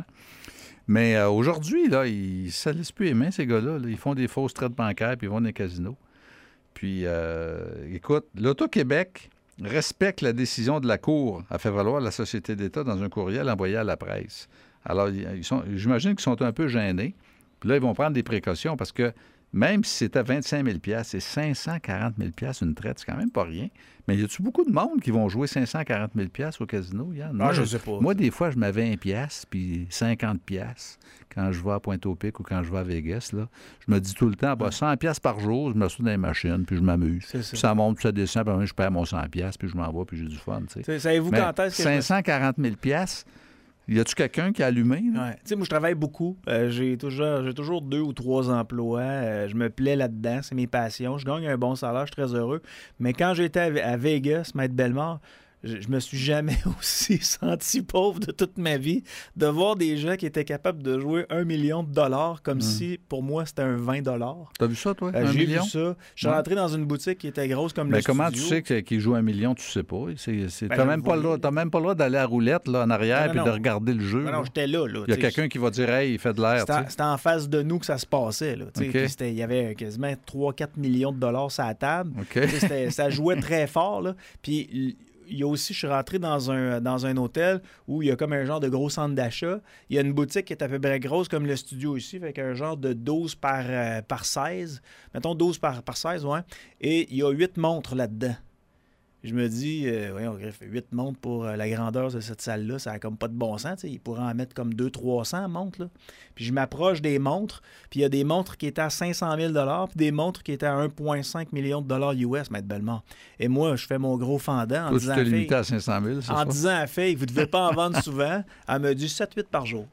Mais aujourd'hui, là, ça ne laisse plus les mains, ces gars-là. Là. Ils font des fausses traites bancaires, puis ils vont dans les casinos. Puis, écoute, l'Auto-Québec respecte la décision de la Cour, a fait valoir la Société d'État dans un courriel envoyé à la presse. Alors, j'imagine qu'ils sont un peu gênés. Puis là, ils vont prendre des précautions parce que même si c'était 25 000 $, c'est 540 000 $ une traite. C'est quand même pas rien. Mais y a-tu beaucoup de monde qui vont jouer 540 000 $ au casino, Yann? Ah, je sais pas. Moi, des fois, je mets 20 $ puis 50 $ quand je vais à Pointe-au-Pic ou quand je vais à Vegas. Là. Je me dis tout le temps, 100 $ par jour, je me suis dans les machines puis je m'amuse. Puis ça monte, puis ça descend, puis je perds mon 100 $ puis je m'en vais puis j'ai du fun. Savez-vous quand est-ce que 540 000 $, y a-tu quelqu'un qui a allumé? Ouais. Tu sais, moi, je travaille beaucoup. J'ai toujours 2 ou 3 emplois. Je me plais là-dedans. C'est mes passions. Je gagne un bon salaire. Je suis très heureux. Mais quand j'étais à Vegas, Maître Bellemare, je me suis jamais aussi senti pauvre de toute ma vie de voir des gens qui étaient capables de jouer $1 million comme si, pour moi, c'était un $20. T'as vu ça, toi? J'ai 1 million? vu ça. Je suis rentré dans une boutique qui était grosse comme Mais le comment studio. tu sais qu'il joue 1 million? Tu sais pas. Ben, T'as même pas le droit d'aller à la roulette là, en arrière et Non. de regarder le jeu. Non, j'étais là. Il y a quelqu'un qui va dire « Hey, il fait de l'air. » C'était en face de nous que ça se passait. Là, OK. Puis il y avait quasiment 3-4 millions de dollars sur la table. OK. Ça jouait très fort. Là. Puis il y a aussi, je suis rentré dans un hôtel où il y a comme un genre de gros centre d'achat. Il y a une boutique qui est à peu près grosse comme le studio ici, avec un genre de 12 par 16. Mettons 12 par 16, ouais. Et il y a 8 montres là-dedans. Je me dis, voyons, 8 montres pour la grandeur de cette salle-là, ça n'a comme pas de bon sens. Ils pourraient en mettre comme 200-300 montres. Là. Puis je m'approche des montres, puis il y a des montres qui étaient à 500 000 puis des montres qui étaient à 1,5 million de dollars US, Maître Bellemare. Et moi, je fais mon gros fendant en Toi, disant tu à t'es la limité fille, à 500 000, c'est ça? disant à la fille, vous ne devez pas en vendre souvent. Elle me dit 7-8 par jour.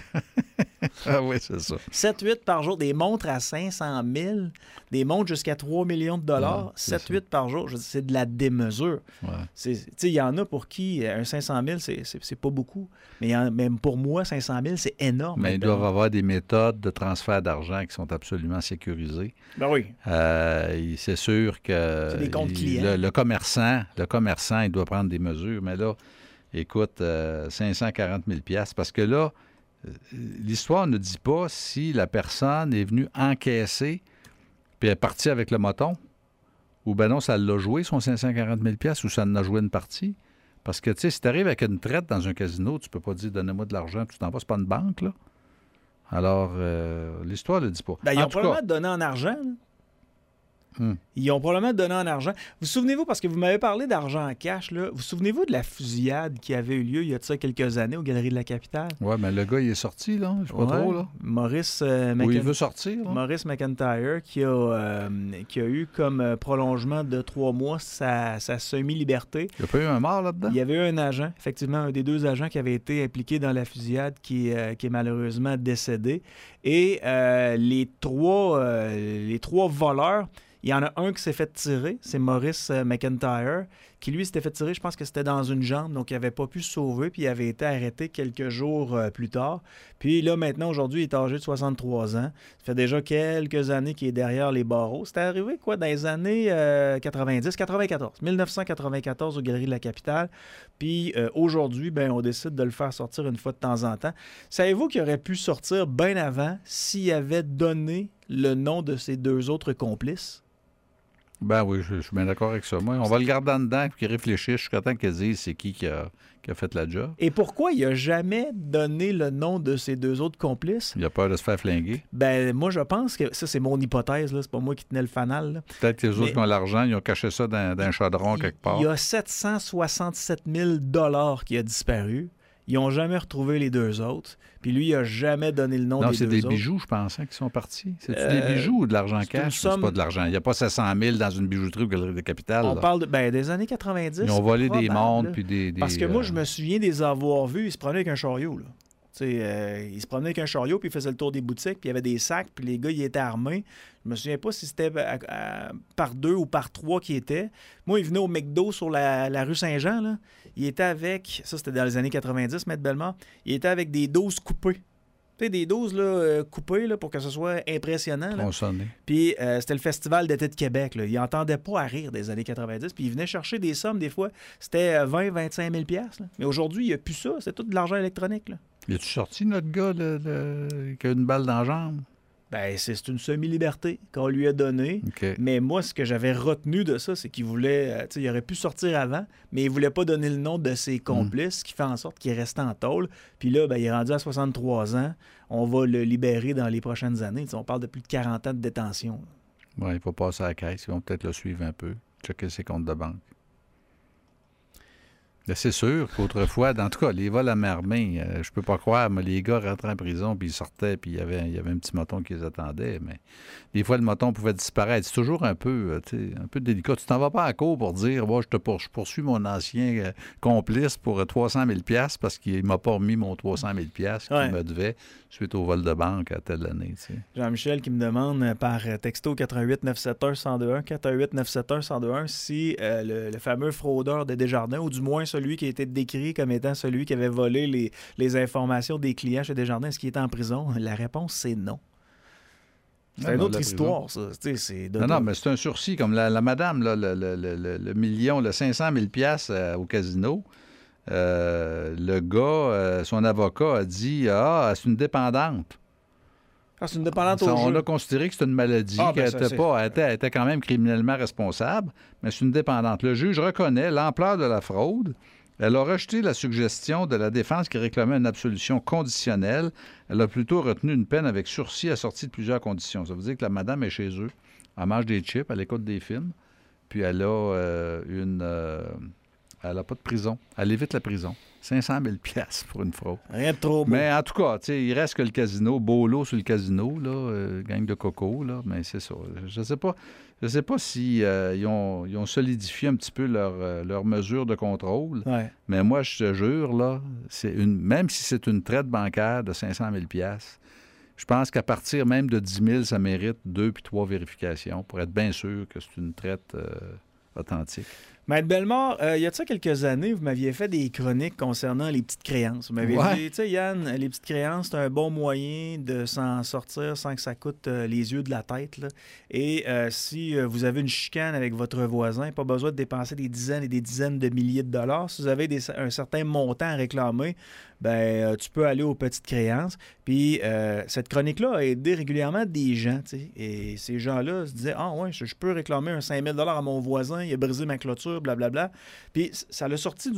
Ah oui, c'est ça. 7-8 par jour, des montres à 500 000, des montres jusqu'à 3 millions de dollars, Ouais, c'est 7-8 par jour, c'est de la démesure. Ouais. Il y en a pour qui un 500 000, c'est pas beaucoup. Mais même pour moi, 500 000, c'est énorme. Mais ils doivent avoir des méthodes de transfert d'argent qui sont absolument sécurisées. Ben oui. C'est sûr que C'est des comptes clients. le commerçant, il doit prendre des mesures. Mais là, écoute, 540 000 $, parce que là, l'histoire ne dit pas si la personne est venue encaisser puis elle est partie avec le moton ou ben non, ça l'a joué, son 540 000 $, ou ça en a joué une partie. Parce que, tu sais, si tu arrives avec une traite dans un casino, tu peux pas dire « donnez-moi de l'argent », tu t'en vas, c'est pas une banque, là. Alors, l'histoire ne le dit pas. Ben, ils En ont tout probablement cas, donné en argent. Là. Ils ont probablement donné en argent. Vous souvenez-vous, parce que vous m'avez parlé d'argent en cash, là, vous souvenez-vous de la fusillade qui avait eu lieu il y a de ça quelques années aux Galeries de la Capitale? ouais, mais le gars, il est sorti, là. Je sais pas trop, là. Maurice Ou il veut sortir, là. Maurice McIntyre qui a eu comme prolongement de 3 mois sa semi-liberté. Il n'y a pas eu un mort là-dedans? Il y avait eu un agent, effectivement, un des 2 agents qui avait été impliqué dans la fusillade qui est malheureusement décédé. Et les trois voleurs, il y en a un qui s'est fait tirer, c'est Maurice McIntyre, qui lui s'était fait tirer, je pense que c'était dans une jambe, donc il n'avait pas pu se sauver, puis il avait été arrêté quelques jours plus tard. Puis là, maintenant, aujourd'hui, il est âgé de 63 ans. Ça fait déjà quelques années qu'il est derrière les barreaux. C'était arrivé, quoi, dans les années 1994 aux Galeries de la Capitale. Puis aujourd'hui, ben, on décide de le faire sortir une fois de temps en temps. Savez-vous qu'il aurait pu sortir bien avant s'il avait donné le nom de ses 2 autres complices? Ben oui, je suis bien d'accord avec ça. Moi, on va le garder en dedans et qu'il réfléchisse jusqu'à temps qu'il dise c'est qui a fait la job. Et pourquoi il n'a jamais donné le nom de ses 2 autres complices? Il a peur de se faire flinguer. Ben, moi, je pense que ça, c'est mon hypothèse, là. C'est pas moi qui tenais le fanal, là. Peut-être que les autres qui ont l'argent, ils ont caché ça dans un chaudron quelque part. Il y a 767 000 $ qui a disparu. Ils n'ont jamais retrouvé les 2 autres. Puis lui, il n'a jamais donné le nom des 2 autres. Non, c'est des bijoux, je pensais, qui sont partis. C'est-tu des bijoux ou de l'argent cash? somme... C'est pas de l'argent. Il n'y a pas 700 000 dans une bijouterie ou Galerie de Capitale. On parle des années 90. Ils ont volé des montres puis des... Parce que moi, je me souviens des avoir vus. Ils se prenaient avec un chariot, là. Il se promenait avec un chariot, puis il faisait le tour des boutiques, puis il y avait des sacs, puis les gars, ils étaient armés. Je me souviens pas si c'était par 2 ou par 3 qui étaient. Moi, il venait au McDo sur la rue Saint-Jean, là. Il était avec, ça c'était dans les années 90, Maître Bellemare, il était avec des 12 coupées. Tu sais, des 12 là, coupées là, pour que ce soit impressionnant. Là. Puis c'était le Festival d'été de Québec. Là. Il n'entendait pas à rire des années 90. Puis il venait chercher des sommes, des fois, c'était 20-25 000 $. Mais aujourd'hui, il n'y a plus ça. C'est tout de l'argent électronique. Là. Y a-tu sorti notre gars qui a une balle dans la jambe? Ben, c'est une semi-liberté qu'on lui a donnée. Okay. Mais moi, ce que j'avais retenu de ça, c'est qu'il voulait... il aurait pu sortir avant, mais il voulait pas donner le nom de ses complices, ce qui fait en sorte qu'il est resté en tôle. Puis là, ben, il est rendu à 63 ans. On va le libérer dans les prochaines années. On parle de plus de 40 ans de détention. Oui, il faut passer à la caisse. Ils vont peut-être le suivre un peu, checker ses comptes de banque. Ben, c'est sûr qu'autrefois, en tout cas, les vols à main-armée, je peux pas croire, mais les gars rentraient en prison, puis ils sortaient, puis il y avait un petit moton qui les attendait, mais des fois, le moton pouvait disparaître. C'est toujours un peu délicat. Tu t'en vas pas à court pour dire, je poursuis mon ancien complice pour 300 000 $ parce qu'il m'a pas remis mon 300 000 $ qu'il me devait suite au vol de banque à telle année. Tu sais. Jean-Michel qui me demande par texto 88-971-1021, 88-971-1021, si le fameux fraudeur de Desjardins, ou du moins celui qui a été décrit comme étant celui qui avait volé les informations des clients chez Desjardins, est-ce qu'il est en prison? La réponse, c'est non. C'est une autre histoire, ça. Non, mais c'est un sursis. Comme la madame, là, le million, le 500 000 $ au casino, le gars, son avocat a dit « Ah, c'est une dépendante. » C'est une dépendante au jeu. On a considéré que c'était une maladie, qu'elle était quand même criminellement responsable, mais c'est une dépendante. Le juge reconnaît l'ampleur de la fraude. Elle a rejeté la suggestion de la défense qui réclamait une absolution conditionnelle. Elle a plutôt retenu une peine avec sursis assortie de plusieurs conditions. Ça veut dire que la madame est chez eux, elle mange des chips, elle écoute des films, puis elle a elle n'a pas de prison. Elle évite la prison. 500 000 $ pour une fraude. Rien de trop beau. Mais en tout cas, il reste que le casino, beau lot sur le casino, là, gang de coco, là, mais c'est ça. Je ne sais pas si ils ont solidifié un petit peu leur mesure de contrôle, mais moi, je te jure, là, même si c'est une traite bancaire de 500 000 $, je pense qu'à partir même de 10 000, ça mérite 2 puis 3 vérifications pour être bien sûr que c'est une traite authentique. Maître Bellemare, il y a de ça quelques années, vous m'aviez fait des chroniques concernant les petites créances. Vous m'aviez dit, tu sais, Yann, les petites créances, c'est un bon moyen de s'en sortir sans que ça coûte les yeux de la tête, là. Et si vous avez une chicane avec votre voisin, pas besoin de dépenser des dizaines et des dizaines de milliers de dollars. Si vous avez un certain montant à réclamer, tu peux aller aux petites créances. Puis cette chronique-là a aidé régulièrement des gens, tu sais. Et ces gens-là se disaient, je peux réclamer un 5 000 $ à mon voisin, il a brisé ma clôture, blablabla. Puis ça l'a sorti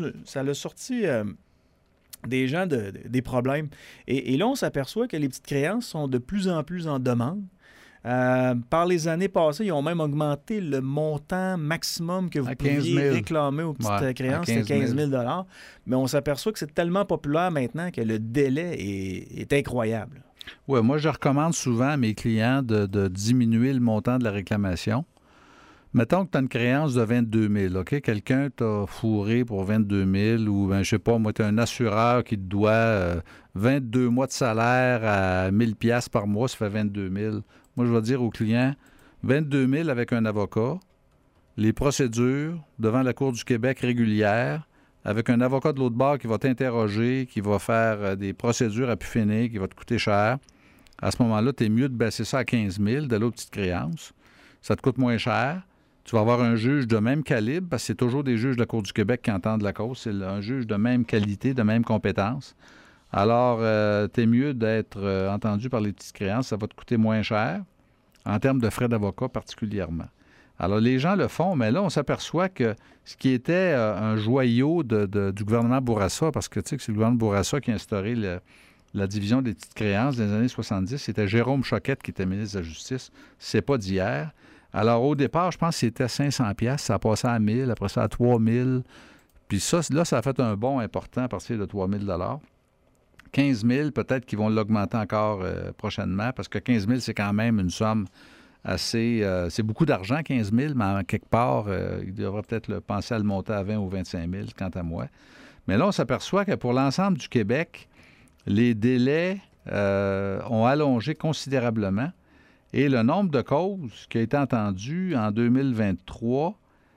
des gens des problèmes. Et là, on s'aperçoit que les petites créances sont de plus en plus en demande. Par les années passées, ils ont même augmenté le montant maximum que vous pouviez réclamer aux petites créances, c'était 15 000 $. Mais on s'aperçoit que c'est tellement populaire maintenant que le délai est incroyable. Oui, moi, je recommande souvent à mes clients de diminuer le montant de la réclamation. Mettons que tu as une créance de 22 000, OK? Quelqu'un t'a fourré pour 22 000 ou, je sais pas, moi, tu as un assureur qui te doit 22 mois de salaire à 1 000 $ par mois, ça fait 22 000. Moi, je vais dire aux clients, 22 000 avec un avocat, les procédures devant la Cour du Québec régulières, avec un avocat de l'autre bord qui va t'interroger, qui va faire des procédures à pu finir, qui va te coûter cher. À ce moment-là, tu es mieux de baisser ça à 15 000, de l'autre petite créance. Ça te coûte moins cher. Tu vas avoir un juge de même calibre, parce que c'est toujours des juges de la Cour du Québec qui entendent la cause. C'est un juge de même qualité, de même compétence. Alors, t'es mieux d'être entendu par les petites créances. Ça va te coûter moins cher, en termes de frais d'avocat particulièrement. Alors, les gens le font, mais là, on s'aperçoit que ce qui était un joyau du gouvernement Bourassa, parce que tu sais que c'est le gouvernement Bourassa qui a instauré la division des petites créances dans les années 70, c'était Jérôme Choquette qui était ministre de la Justice. C'est pas d'hier. Alors, au départ, je pense que c'était 500 $, ça a passé à 1 000, après ça à 3 000. Puis ça, là, ça a fait un bond important à partir de 3 000 $. 15 000, peut-être qu'ils vont l'augmenter encore prochainement, parce que 15 000, c'est quand même une somme assez... c'est beaucoup d'argent, 15 000, mais en quelque part, il devrait peut-être penser à le monter à 20 ou 25 000, quant à moi. Mais là, on s'aperçoit que pour l'ensemble du Québec, les délais ont allongé considérablement. Et le nombre de causes qui a été entendu en 2023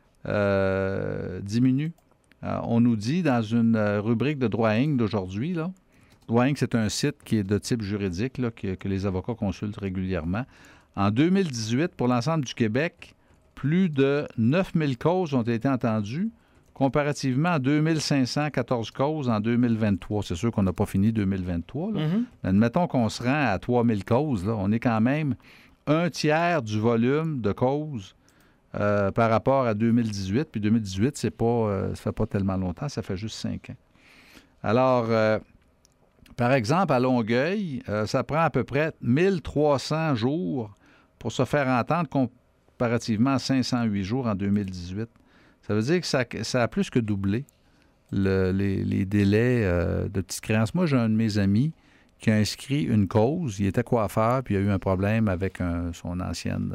diminue. On nous dit dans une rubrique de Droit Inc. d'aujourd'hui, là, Droit Inc., c'est un site qui est de type juridique, là, que les avocats consultent régulièrement. En 2018, pour l'ensemble du Québec, plus de 9 000 causes ont été entendues, comparativement à 2 514 causes en 2023. C'est sûr qu'on n'a pas fini 2023. Là. Mm-hmm. Mais admettons qu'on se rend à 3 000 causes. Là, on est quand même un tiers du volume de causes par rapport à 2018. Puis 2018, ça fait pas tellement longtemps, ça fait juste 5 ans. Alors, par exemple, à Longueuil, ça prend à peu près 1300 jours pour se faire entendre comparativement à 508 jours en 2018. Ça veut dire que ça a plus que doublé. les délais de petites créances. Moi, j'ai un de mes amis qui a inscrit une cause. Il était coiffeur, puis il a eu un problème avec son ancienne...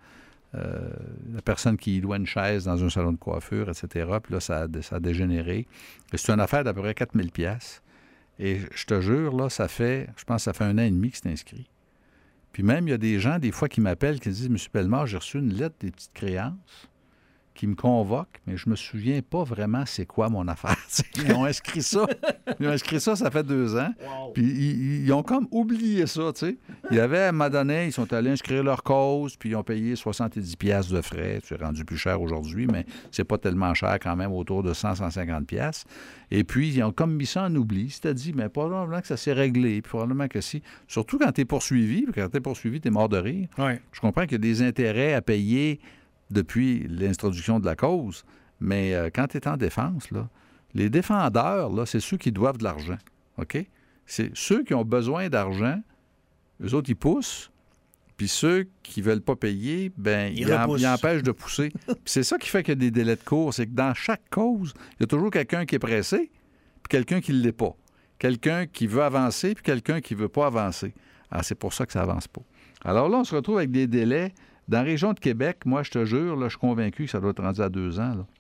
la personne qui louait une chaise dans un salon de coiffure, etc. Puis là, ça a dégénéré. Et c'est une affaire d'à peu près 4 000 $. Et je te jure, là, je pense que ça fait 1 an et demi que c'est inscrit. Puis même, il y a des gens, des fois, qui m'appellent, qui disent « M. Bellemare, j'ai reçu une lettre des petites créances qui me convoquent, mais je me souviens pas vraiment c'est quoi mon affaire. » Ils ont inscrit ça. Ça fait 2 ans. Wow. Puis ils ont comme oublié ça, tu sais. Il y avait, à un moment donné, ils sont allés inscrire leur cause, puis ils ont payé 70 $ de frais. C'est rendu plus cher aujourd'hui, mais c'est pas tellement cher quand même, autour de 100-150 $. Et puis, ils ont comme mis ça en oubli. C'est-à-dire, mais probablement que ça s'est réglé, puis probablement que si. Surtout quand tu es poursuivi, puis quand tu es poursuivi, tu es mort de rire. Ouais. Je comprends qu'il y a des intérêts à payer depuis l'introduction de la cause, mais quand tu es en défense, là, les défendeurs, là, c'est ceux qui doivent de l'argent. OK? C'est ceux qui ont besoin d'argent, eux autres, ils poussent, puis ceux qui ne veulent pas payer, bien, ils empêchent de pousser. Puis c'est ça qui fait qu'il y a des délais de cours, c'est que dans chaque cause, il y a toujours quelqu'un qui est pressé, puis quelqu'un qui ne l'est pas. Quelqu'un qui veut avancer, puis quelqu'un qui ne veut pas avancer. Alors, c'est pour ça que ça n'avance pas. Alors là, on se retrouve avec des délais. Dans la région de Québec, moi, je te jure, là, je suis convaincu que ça doit être rendu à 2 ans. Là.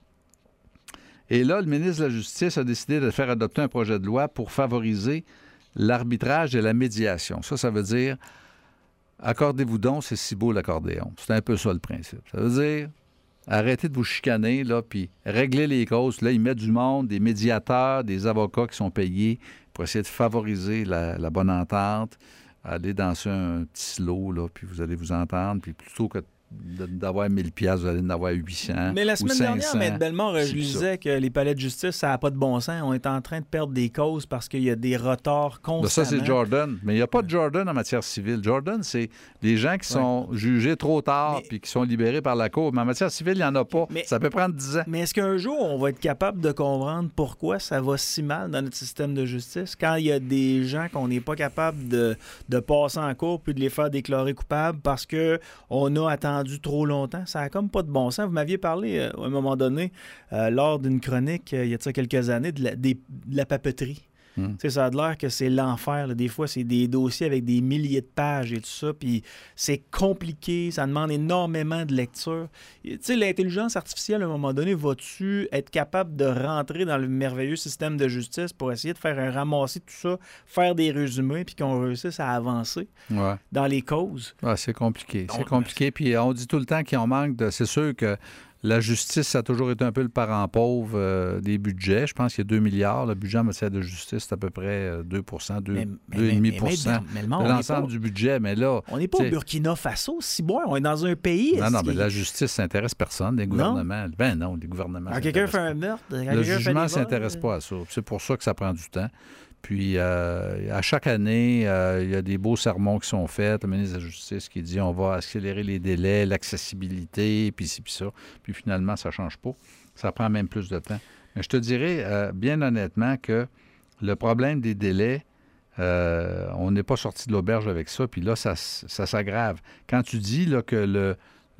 Et là, le ministre de la Justice a décidé de faire adopter un projet de loi pour favoriser l'arbitrage et la médiation. Ça veut dire, accordez-vous donc, c'est si beau l'accordéon. C'est un peu ça le principe. Ça veut dire, arrêtez de vous chicaner, là, puis réglez les causes. Là, ils mettent du monde, des médiateurs, des avocats qui sont payés pour essayer de favoriser la bonne entente. Allez danser un petit slow, là, puis vous allez vous entendre, puis plutôt que d'avoir 1000 $, vous allez en avoir 800. Mais la semaine dernière, Maître Bellemare, je c'est lisais que les palais de justice, ça n'a pas de bon sens. On est en train de perdre des causes parce qu'il y a des retards constants. Ça, c'est Jordan. Mais il n'y a pas de Jordan en matière civile. Jordan, c'est les gens qui sont jugés trop tard puis qui sont libérés par la Cour. Mais en matière civile, il n'y en a pas. Ça peut prendre 10 ans. Mais est-ce qu'un jour, on va être capable de comprendre pourquoi ça va si mal dans notre système de justice quand il y a des gens qu'on n'est pas capable de passer en cour puis de les faire déclarer coupables parce qu'on a attendu trop longtemps? Ça n'a comme pas de bon sens. Vous m'aviez parlé à un moment donné, lors d'une chronique, il y a de ça quelques années, de la papeterie. Ça a l'air que c'est l'enfer. Là. Des fois, c'est des dossiers avec des milliers de pages et tout ça, puis c'est compliqué, ça demande énormément de lecture. L'intelligence artificielle, à un moment donné, vas-tu être capable de rentrer dans le merveilleux système de justice pour essayer de faire un ramasser de tout ça, faire des résumés, puis qu'on réussisse à avancer dans les causes? Ouais, c'est compliqué. C'est compliqué, puis on dit tout le temps qu'il en manque de... C'est sûr que la justice, ça a toujours été un peu le parent pauvre des budgets. Je pense qu'il y a 2 milliards. Le budget en matière de justice, c'est à peu près 2 2,5 de l'ensemble du budget. Mais là, on n'est pas au Burkina Faso, si bon. On est dans un pays... Non, mais la justice, ça n'intéresse personne, les gouvernements. Ben non, les gouvernements... Quand quelqu'un fait un meurtre... Le jugement ne s'intéresse pas à ça. C'est pour ça que ça prend du temps. Puis, à chaque année, il y a des beaux sermons qui sont faits. Le ministre de la Justice qui dit on va accélérer les délais, l'accessibilité, puis ci, puis ça. Puis finalement, ça ne change pas. Ça prend même plus de temps. Mais je te dirais, bien honnêtement, que le problème des délais, on n'est pas sorti de l'auberge avec ça. Puis là, ça s'aggrave. Quand tu dis là, que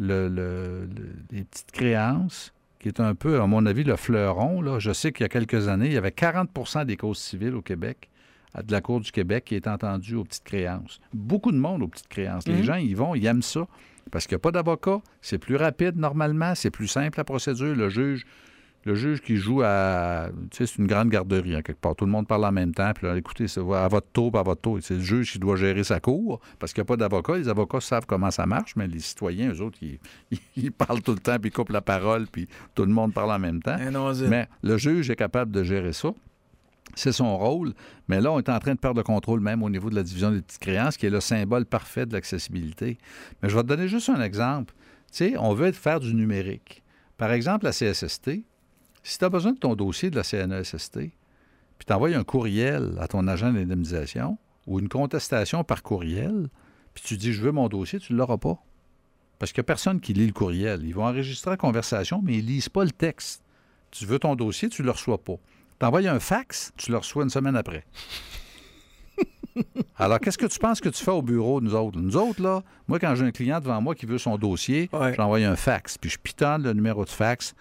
les petites créances, qui est un peu, à mon avis, le fleuron. Là. Je sais qu'il y a quelques années, il y avait 40 % des causes civiles au Québec, de la Cour du Québec, qui étaient entendues aux petites créances. Beaucoup de monde aux petites créances. Les gens, ils vont, ils aiment ça, parce qu'il n'y a pas d'avocat. C'est plus rapide, normalement. C'est plus simple, la procédure. Le juge qui joue à... Tu sais, c'est une grande garderie, hein, quelque part. Tout le monde parle en même temps. Puis là, écoutez, c'est à votre tour, pas à votre tour. C'est le juge qui doit gérer sa cour, parce qu'il n'y a pas d'avocat. Les avocats savent comment ça marche, mais les citoyens, eux autres, ils parlent tout le temps, puis ils coupent la parole, puis tout le monde parle en même temps. Mais le juge est capable de gérer ça. C'est son rôle. Mais là, on est en train de perdre le contrôle même au niveau de la division des petites créances, qui est le symbole parfait de l'accessibilité. Mais je vais te donner juste un exemple. Tu sais, on veut faire du numérique. Par exemple, la CSST, si tu as besoin de ton dossier de la CNESST, puis tu envoies un courriel à ton agent d'indemnisation ou une contestation par courriel, puis tu dis « je veux mon dossier », tu ne l'auras pas. Parce qu'il n'y a personne qui lit le courriel. Ils vont enregistrer la conversation, mais ils ne lisent pas le texte. Tu veux ton dossier, tu ne le reçois pas. Tu envoies un fax, tu le reçois une semaine après. Alors, qu'est-ce que tu penses que tu fais au bureau, nous autres? Nous autres, là, moi, quand j'ai un client devant moi qui veut son dossier, j'envoie un fax, puis je pitonne le numéro de fax,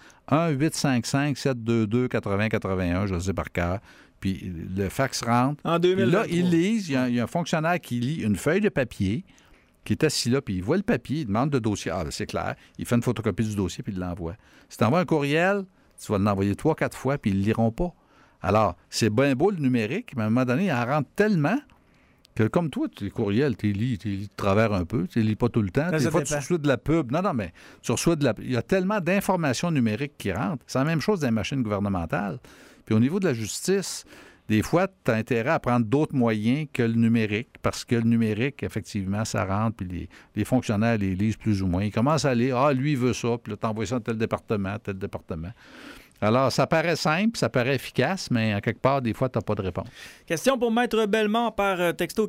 1-855-722-8081, je le sais par cœur, puis le fax rentre. En 2023. Là, il lit, il y a un fonctionnaire qui lit une feuille de papier, qui est assis là, puis il voit le papier, il demande le dossier. Ah, ben, c'est clair. Il fait une photocopie du dossier, puis il l'envoie. Si tu envoies un courriel, tu vas l'envoyer 3-4 fois, puis ils ne le liront pas. Alors, c'est bien beau le numérique, mais à un moment donné, il en rentre tellement que, comme toi, les courriels, tu les lis de travers un peu, tu les lis pas tout le temps. Des fois, tu reçois de la pub. Non, mais tu reçois de la... Il y a tellement d'informations numériques qui rentrent. C'est la même chose dans les machines gouvernementales. Puis au niveau de la justice, des fois, tu as intérêt à prendre d'autres moyens que le numérique, parce que le numérique, effectivement, ça rentre, puis les fonctionnaires les lisent plus ou moins. Ils commencent à lire, ah, lui, il veut ça, puis là, t'envoies ça à tel département, tel département. Alors, ça paraît simple, ça paraît efficace, mais à quelque part, des fois, tu n'as pas de réponse. Question pour Maître Bellemare par texto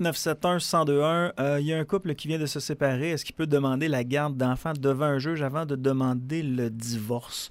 88-971-1021. Il y a un couple qui vient de se séparer. Est-ce qu'il peut demander la garde d'enfants devant un juge avant de demander le divorce?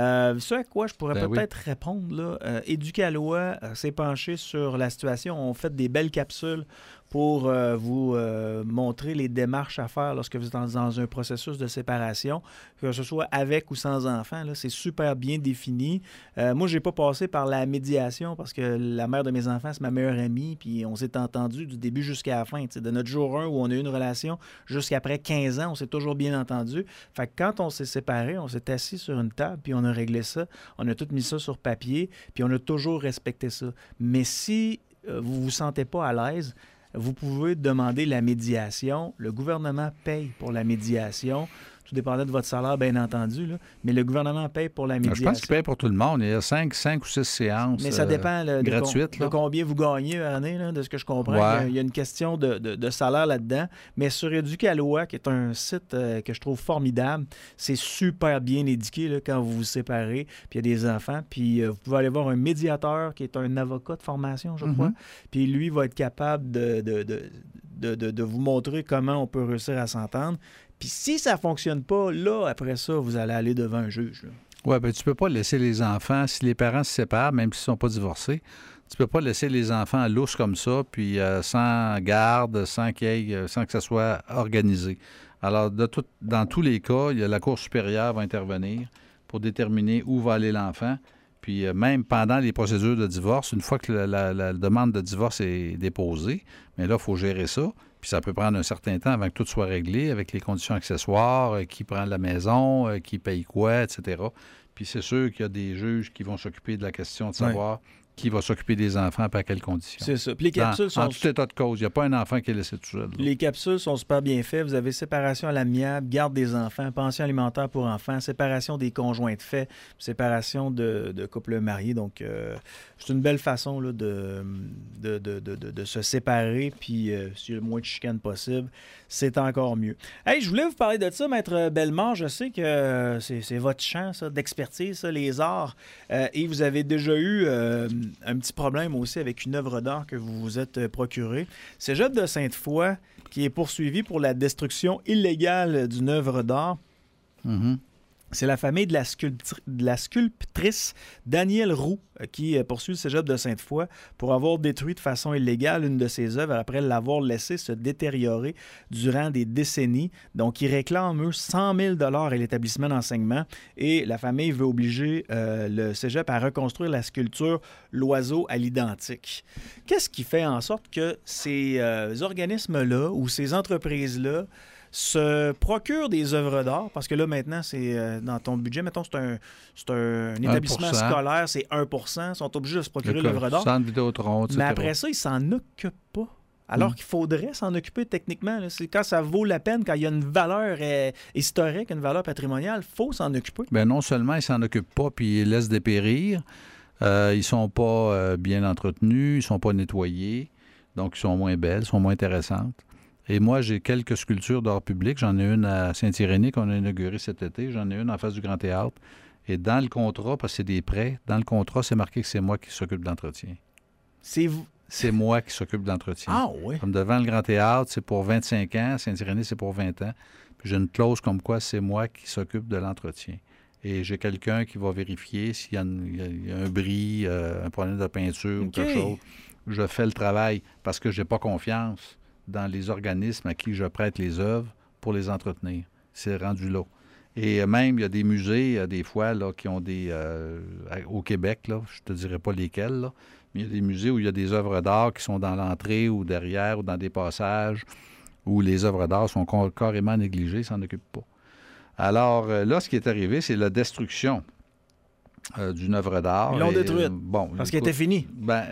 Ce à quoi je pourrais peut-être répondre, là, Éducalois s'est penché sur la situation. On fait des belles capsules pour vous montrer les démarches à faire lorsque vous êtes dans un processus de séparation, que ce soit avec ou sans enfant. Là, c'est super bien défini. Moi, je n'ai pas passé par la médiation parce que la mère de mes enfants, c'est ma meilleure amie, puis on s'est entendu du début jusqu'à la fin. De notre jour 1 où on a eu une relation jusqu'après 15 ans, on s'est toujours bien entendu. Fait que quand on s'est séparés, on s'est assis sur une table, puis on a réglé ça. On a tout mis ça sur papier, puis on a toujours respecté ça. Mais si vous ne vous sentez pas à l'aise, vous pouvez demander la médiation. Le gouvernement paye pour la médiation. Tout dépendait de votre salaire, bien entendu, là. Mais le gouvernement paye pour la médiation. Je pense qu'il paye pour tout le monde. Il y a 5 ou 6 séances mais ça dépend gratuites. De combien vous gagnez par année, là, de ce que je comprends. Ouais. Il y a une question de salaire là-dedans. Mais sur Éducalois, qui est un site que je trouve formidable, c'est super bien éduqué là, quand vous vous séparez, puis il y a des enfants. Puis vous pouvez aller voir un médiateur qui est un avocat de formation, je crois. Puis lui va être capable de vous montrer comment on peut réussir à s'entendre. Puis si ça ne fonctionne pas, là, après ça, vous allez aller devant un juge. Oui, bien, tu ne peux pas laisser les enfants, si les parents se séparent, même s'ils ne sont pas divorcés, tu ne peux pas laisser les enfants lousses comme ça, puis sans garde, sans que ça soit organisé. Alors, dans tous les cas, la Cour supérieure va intervenir pour déterminer où va aller l'enfant. Puis même pendant les procédures de divorce, une fois que la demande de divorce est déposée, mais là, il faut gérer ça. Puis ça peut prendre un certain temps avant que tout soit réglé avec les conditions accessoires, qui prend la maison, qui paye quoi, etc. Puis c'est sûr qu'il y a des juges qui vont s'occuper de la question de savoir qui va s'occuper des enfants et à quelles conditions. C'est ça. Puis les capsules sont... En tout état de cause, il n'y a pas un enfant qui est laissé tout seul. Là. Les capsules sont super bien faites. Vous avez séparation à l'amiable, garde des enfants, pension alimentaire pour enfants, séparation des conjoints de fait, séparation de couples mariés. Donc, c'est une belle façon là, de se séparer. Puis, s'il y a le moins de chicane possible, c'est encore mieux. Hey, je voulais vous parler de ça, Maître Bellemare. Je sais que c'est votre champ, ça, d'expertise, ça, les arts. Et vous avez déjà eu... un petit problème aussi avec une œuvre d'art que vous vous êtes procurée. Cégep de Sainte-Foy, qui est poursuivi pour la destruction illégale d'une œuvre d'art. C'est la famille de la sculptrice Danielle Roux qui poursuit le Cégep de Sainte-Foy pour avoir détruit de façon illégale une de ses œuvres après l'avoir laissé se détériorer durant des décennies. Donc, ils réclament, eux, 100 000 $ à l'établissement d'enseignement et la famille veut obliger le Cégep à reconstruire la sculpture L'Oiseau à l'identique. Qu'est-ce qui fait en sorte que ces organismes-là ou ces entreprises-là se procurent des œuvres d'art, parce que là, maintenant, c'est dans ton budget, mettons, c'est un établissement 1%. Scolaire, c'est 1%, ils sont obligés de se procurer l'œuvre d'art. Centre Vidéotron, etc. Mais après ça, ils s'en occupent pas. Alors qu'il faudrait s'en occuper techniquement. Là. C'est quand ça vaut la peine, quand il y a une valeur historique, une valeur patrimoniale, il faut s'en occuper. Bien, non seulement ils s'en occupent pas, puis ils laissent dépérir, ils sont pas bien entretenus, ils sont pas nettoyés, donc ils sont moins belles, ils sont moins intéressantes. Et moi, j'ai quelques sculptures d'art public. J'en ai une à Saint-Irénée qu'on a inaugurée cet été. J'en ai une en face du Grand Théâtre. Et dans le contrat, parce que c'est des prêts, dans le contrat, c'est marqué que c'est moi qui s'occupe de l'entretien. C'est vous? C'est moi qui s'occupe de l'entretien. Ah oui? Comme devant le Grand Théâtre, c'est pour 25 ans. Saint-Irénée, c'est pour 20 ans. Puis j'ai une clause comme quoi c'est moi qui s'occupe de l'entretien. Et j'ai quelqu'un qui va vérifier s'il y a un bris, un problème de peinture ou quelque chose. je fais le travail parce que je n'ai pas confiance dans les organismes à qui je prête les œuvres pour les entretenir. C'est rendu là. Et même, il y a des musées, des fois, là, qui ont des... au Québec, là, je ne te dirai pas lesquels, là, mais il y a des musées où il y a des œuvres d'art qui sont dans l'entrée ou derrière ou dans des passages où les œuvres d'art sont carrément négligées, ils ne s'en occupent pas. Alors, là, ce qui est arrivé, c'est la destruction d'une œuvre d'art. Ils l'ont détruite. Bon, parce qu'elle était finie.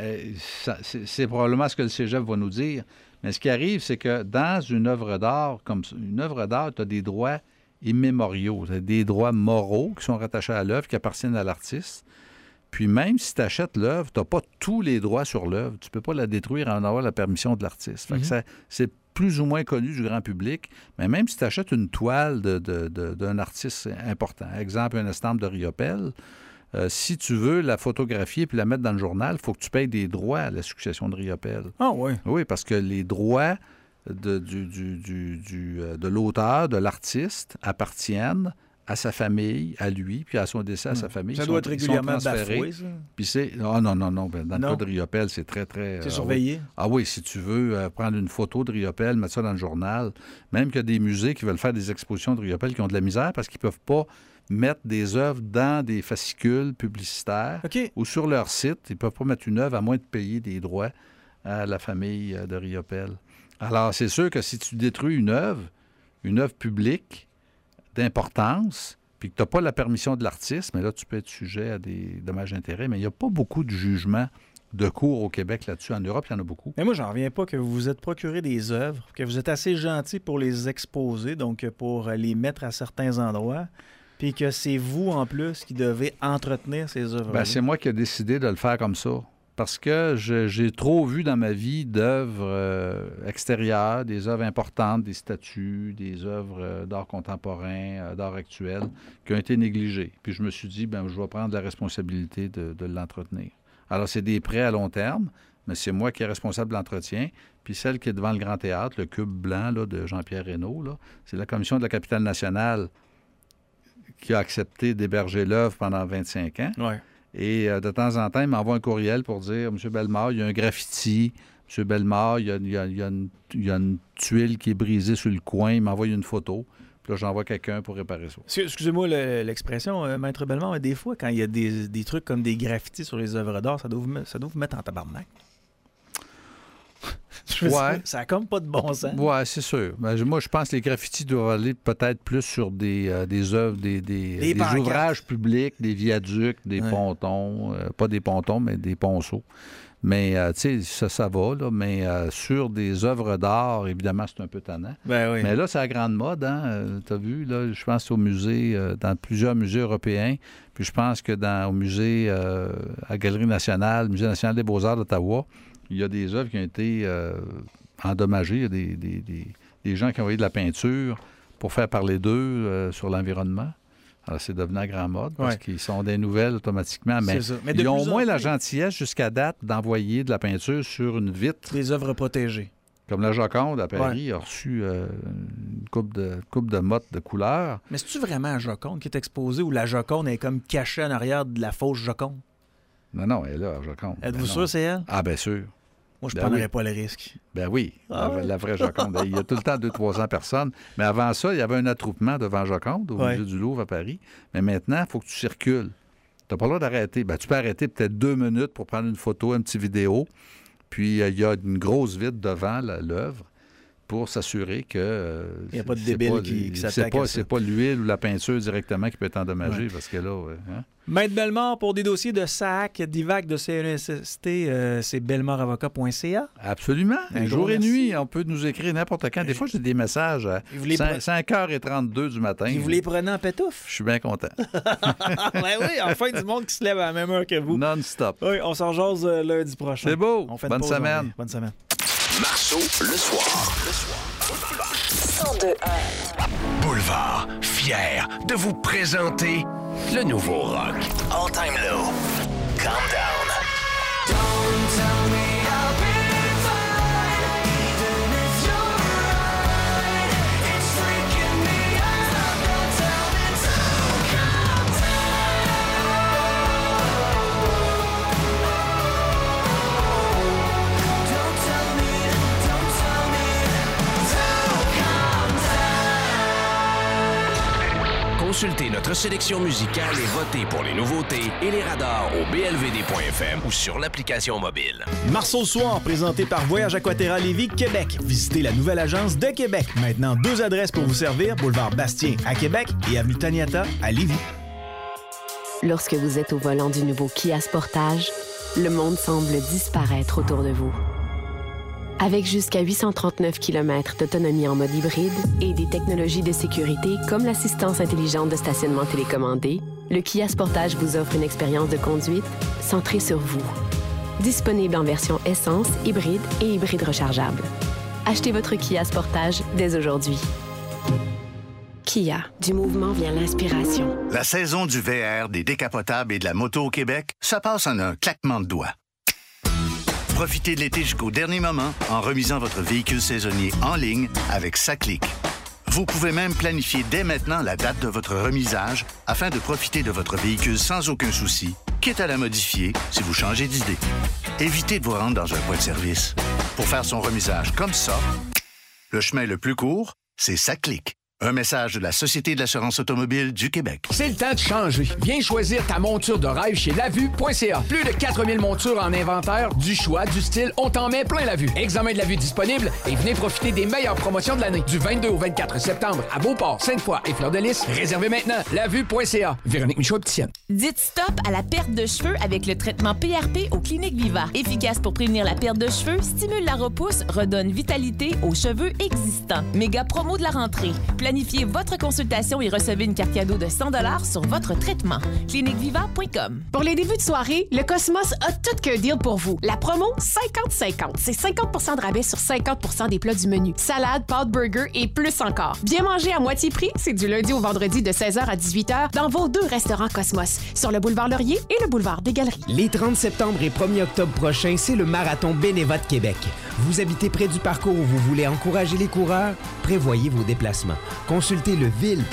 C'est probablement ce que le Cégep va nous dire. Mais ce qui arrive, c'est que dans une œuvre d'art, comme une œuvre d'art, tu as des droits immémoriaux, tu as des droits moraux qui sont rattachés à l'œuvre, qui appartiennent à l'artiste. Puis même si tu achètes l'œuvre, tu n'as pas tous les droits sur l'œuvre. Tu ne peux pas la détruire en avoir la permission de l'artiste. Fait que c'est plus ou moins connu du grand public, mais même si tu achètes une toile d'un artiste important, exemple, une estampe de Riopelle, si tu veux la photographier puis la mettre dans le journal, il faut que tu payes des droits à la succession de Riopelle. Ah oui? Oui, parce que les droits de l'auteur, de l'artiste, appartiennent à sa famille, à lui, puis à son décès, à sa famille. Ça doit être régulièrement bafoué, ça? Puis c'est... Non. Dans le cas de Riopelle, c'est très, très... C'est surveillé? Oui. Ah oui, si tu veux prendre une photo de Riopelle, mettre ça dans le journal, même qu'il y a des musées qui veulent faire des expositions de Riopelle qui ont de la misère parce qu'ils ne peuvent pas mettre des œuvres dans des fascicules publicitaires ou sur leur site. Ils ne peuvent pas mettre une œuvre à moins de payer des droits à la famille de Riopelle. Alors, c'est sûr que si tu détruis une œuvre publique d'importance, puis que tu n'as pas la permission de l'artiste, mais là, tu peux être sujet à des dommages-intérêts. Mais il n'y a pas beaucoup de jugements de cours au Québec là-dessus. En Europe, il y en a beaucoup. Mais moi, j'en reviens pas que vous vous êtes procuré des œuvres, que vous êtes assez gentil pour les exposer, donc pour les mettre à certains endroits, puis que c'est vous, en plus, qui devez entretenir ces œuvres-là. Bien, c'est moi qui ai décidé de le faire comme ça. Parce que j'ai trop vu dans ma vie d'œuvres extérieures, des œuvres importantes, des statues, des œuvres d'art contemporain, d'art actuel, qui ont été négligées. Puis je me suis dit, bien, je vais prendre la responsabilité de l'entretenir. Alors, c'est des prêts à long terme, mais c'est moi qui est responsable de l'entretien. Puis celle qui est devant le Grand Théâtre, le cube blanc là, de Jean-Pierre Reynaud, là, c'est la Commission de la capitale nationale qui a accepté d'héberger l'œuvre pendant 25 ans. Ouais. Et de temps en temps, il m'envoie un courriel pour dire « M. Bellemare, il y a un graffiti. M. Bellemare, il y a une tuile qui est brisée sur le coin. » Il m'envoie une photo. Puis là, j'envoie quelqu'un pour réparer ça. Excusez-moi l'expression, Maître Bellemare, mais des fois, quand il y a des trucs comme des graffitis sur les œuvres d'art, ça doit vous mettre en tabarnak. Ouais. Ça n'a comme pas de bon sens. Oui, c'est sûr. Mais moi, je pense que les graffitis doivent aller peut-être plus sur des œuvres, des ouvrages publics, des viaducs, des pontons. Pas des pontons, mais des ponceaux. Mais, tu sais, ça va, là. Mais sur des œuvres d'art, évidemment, c'est un peu tannant. Ben oui. Mais là, c'est la grande mode, hein. Tu as vu, là, je pense au musée, dans plusieurs musées européens. Puis je pense que au musée, à la Galerie nationale, le Musée national des beaux-arts d'Ottawa, il y a des œuvres qui ont été endommagées. Il y a des gens qui ont envoyé de la peinture pour faire parler d'eux sur l'environnement. Alors, c'est devenu à grande mode parce qu'ils sont des nouvelles automatiquement. Mais ils ont au moins la gentillesse jusqu'à date d'envoyer de la peinture sur une vitre. Des œuvres protégées. Comme la Joconde à Paris a reçu une coupe de mottes de couleur. Mais c'est-tu vraiment la Joconde qui est exposée ou la Joconde est comme cachée en arrière de la fausse Joconde? Non, elle est là, la Joconde. Êtes-vous sûr que c'est elle? Ah, bien sûr. Moi, je ne prendrais pas le risque. Ben oui, la vraie Joconde. Il y a tout le temps 200-300 personnes. Mais avant ça, il y avait un attroupement devant Joconde au Musée du Louvre à Paris. Mais maintenant, il faut que tu circules. Tu n'as pas le droit d'arrêter. Ben, tu peux arrêter peut-être 2 minutes pour prendre une photo, une petite vidéo. Puis, il y a une grosse vitre devant l'œuvre pour s'assurer que... il n'y a pas de débile qui s'attaque à ça. C'est pas l'huile ou la peinture directement qui peut être endommagée parce que là... Maître Bellemare, pour des dossiers de SAC, d'IVAC, de CNESST, c'est bellemaravocat.ca. Absolument. Jour et nuit, on peut nous écrire n'importe quand. Des fois, j'ai des messages à 5h32 du matin. Et vous les prenez en pétouffe? Je suis bien content. Oui, enfin, du monde qui se lève à la même heure que vous. Non-stop. Oui, on s'en jase lundi prochain. C'est beau. Bonne semaine. Marceau, le soir. 102.1 Boulevard, fier de vous présenter le nouveau rock. All Time Low. Calm Down. Don't tell me I'll be fine, even if you're right. It's freaking me out. Don't tell me to calm down. Consultez notre sélection musicale et votez pour les nouveautés et les radars au blvd.fm ou sur l'application mobile. Marceau Soir, présenté par Voyage Aquaterra Lévis, Québec. Visitez la nouvelle agence de Québec. Maintenant, 2 adresses pour vous servir, boulevard Bastien à Québec et avenue Taniata à Lévis. Lorsque vous êtes au volant du nouveau Kia Sportage, le monde semble disparaître autour de vous. Avec jusqu'à 839 km d'autonomie en mode hybride et des technologies de sécurité comme l'assistance intelligente de stationnement télécommandé, le Kia Sportage vous offre une expérience de conduite centrée sur vous. Disponible en version essence, hybride et hybride rechargeable. Achetez votre Kia Sportage dès aujourd'hui. Kia, du mouvement vient l'inspiration. La saison du VR, des décapotables et de la moto au Québec, ça passe en un claquement de doigts. Profitez de l'été jusqu'au dernier moment en remisant votre véhicule saisonnier en ligne avec SACLIC. Vous pouvez même planifier dès maintenant la date de votre remisage afin de profiter de votre véhicule sans aucun souci, quitte à la modifier si vous changez d'idée. Évitez de vous rendre dans un point de service. Pour faire son remisage comme ça, le chemin le plus court, c'est SACLIC. Un message de la Société de l'assurance automobile du Québec. C'est le temps de changer. Viens choisir ta monture de rêve chez Lavue.ca. Plus de 4000 montures en inventaire, du choix, du style, on t'en met plein la vue. Examen de la vue disponible et venez profiter des meilleures promotions de l'année. Du 22 au 24 septembre à Beauport, Sainte-Foy et Fleur-de-Lys. Réservez maintenant. Lavue.ca. Véronique Michaud-Petitienne. Dites stop à la perte de cheveux avec le traitement PRP au Clinique Viva. Efficace pour prévenir la perte de cheveux, stimule la repousse, redonne vitalité aux cheveux existants. Méga promo de la rentrée. Planifiez votre consultation et recevez une carte cadeau de 100 $ sur votre traitement. cliniqueviva.com. Pour les débuts de soirée, le Cosmos a tout qu'un deal pour vous. La promo 50-50. C'est 50 % de rabais sur 50 % des plats du menu. Salade, pâtes, burger et plus encore. Bien manger à moitié prix, c'est du lundi au vendredi de 16h à 18h dans vos 2 restaurants Cosmos, sur le boulevard Laurier et le boulevard des Galeries. Les 30 septembre et 1er octobre prochains, c'est le Marathon Bénéva de Québec. Vous habitez près du parcours où vous voulez encourager les coureurs? Prévoyez vos déplacements. Consultez le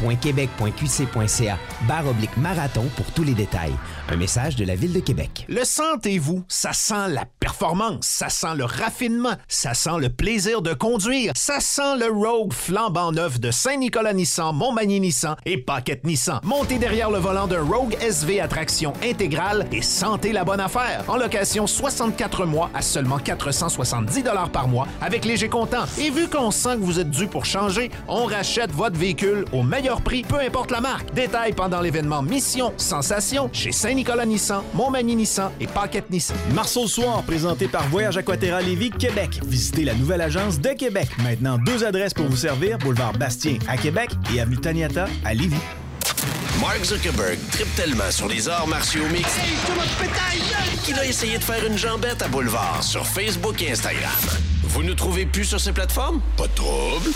ville.québec.qc.ca/marathon pour tous les détails. Un message de la Ville de Québec. Le sentez-vous? Ça sent la performance, ça sent le raffinement, ça sent le plaisir de conduire, ça sent le Rogue flambant neuf de Saint-Nicolas Nissan, Montmagny Nissan et Paquette Nissan. Montez derrière le volant d'un Rogue SV à traction intégrale et sentez la bonne affaire. En location 64 mois à seulement 470 $ par mois avec léger comptant. Et vu qu'on sent que vous êtes dû pour changer, on rachète votre véhicule au meilleur prix, peu importe la marque. Détails pendant l'événement Mission Sensation chez Saint-Nicolas Nissan, Montmagny Nissan et Paquette Nissan. Marceau Soir, présenté par Voyage Aquaterra Lévis, Québec. Visitez la nouvelle agence de Québec. Maintenant, 2 adresses pour vous servir, boulevard Bastien à Québec et avenue Taniata à Lévis. Mark Zuckerberg trippe tellement sur les arts martiaux mixtes qu'il a essayé de faire une jambette à Boulevard sur Facebook et Instagram. Vous ne trouvez plus sur ces plateformes? Pas de trouble.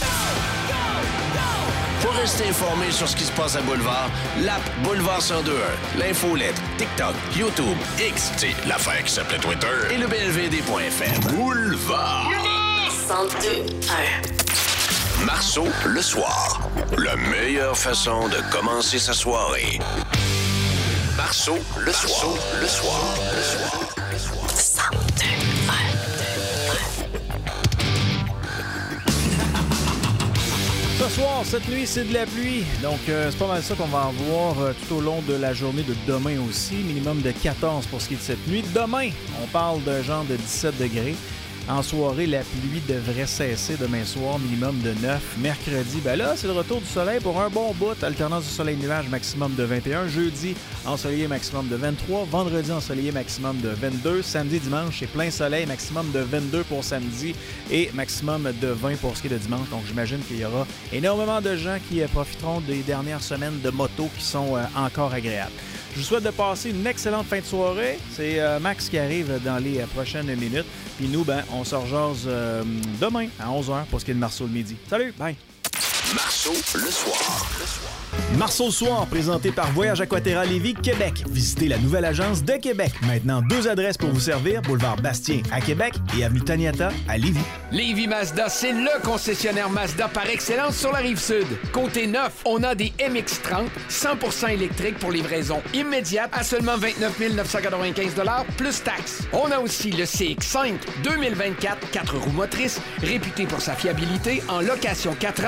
Pour rester informé sur ce qui se passe à Boulevard, l'app Boulevard 1021, l'infolettre, TikTok, YouTube, X, c'est l'affaire qui s'appelait Twitter, et le blvd.fm. Boulevard 1021. Marceau le soir. La meilleure façon de commencer sa soirée. Marceau le soir. Le soir. 1021. Ce soir, cette nuit, c'est de la pluie. Donc, c'est pas mal ça qu'on va avoir tout au long de la journée de demain aussi. Minimum de 14 pour ce qui est de cette nuit. Demain, on parle d'un genre de 17 degrés. En soirée, la pluie devrait cesser demain soir, minimum de 9. Mercredi, ben là, c'est le retour du soleil pour un bon bout. Alternance du soleil-nuage, maximum de 21. Jeudi, ensoleillé, maximum de 23. Vendredi, ensoleillé, maximum de 22. Samedi, dimanche, c'est plein soleil, maximum de 22 pour samedi et maximum de 20 pour ce qui est de dimanche. Donc, j'imagine qu'il y aura énormément de gens qui profiteront des dernières semaines de moto qui sont encore agréables. Je vous souhaite de passer une excellente fin de soirée. C'est Max qui arrive dans les prochaines minutes. Puis nous, ben, on se rejase demain à 11h pour ce qui est de Marceau le midi. Salut, bye! Marceau le soir. Marceau Soir, présenté par Voyage Aquaterra Lévis, Québec. Visitez la nouvelle agence de Québec. Maintenant, 2 adresses pour vous servir, boulevard Bastien à Québec et avenue Taniata à Lévis. Lévis Mazda, c'est le concessionnaire Mazda par excellence sur la Rive-Sud. Côté neuf, on a des MX-30, 100% électriques pour livraison immédiate à seulement 29 995 $ plus taxes. On a aussi le CX-5 2024, 4 roues motrices, réputé pour sa fiabilité en location 4 ans, 0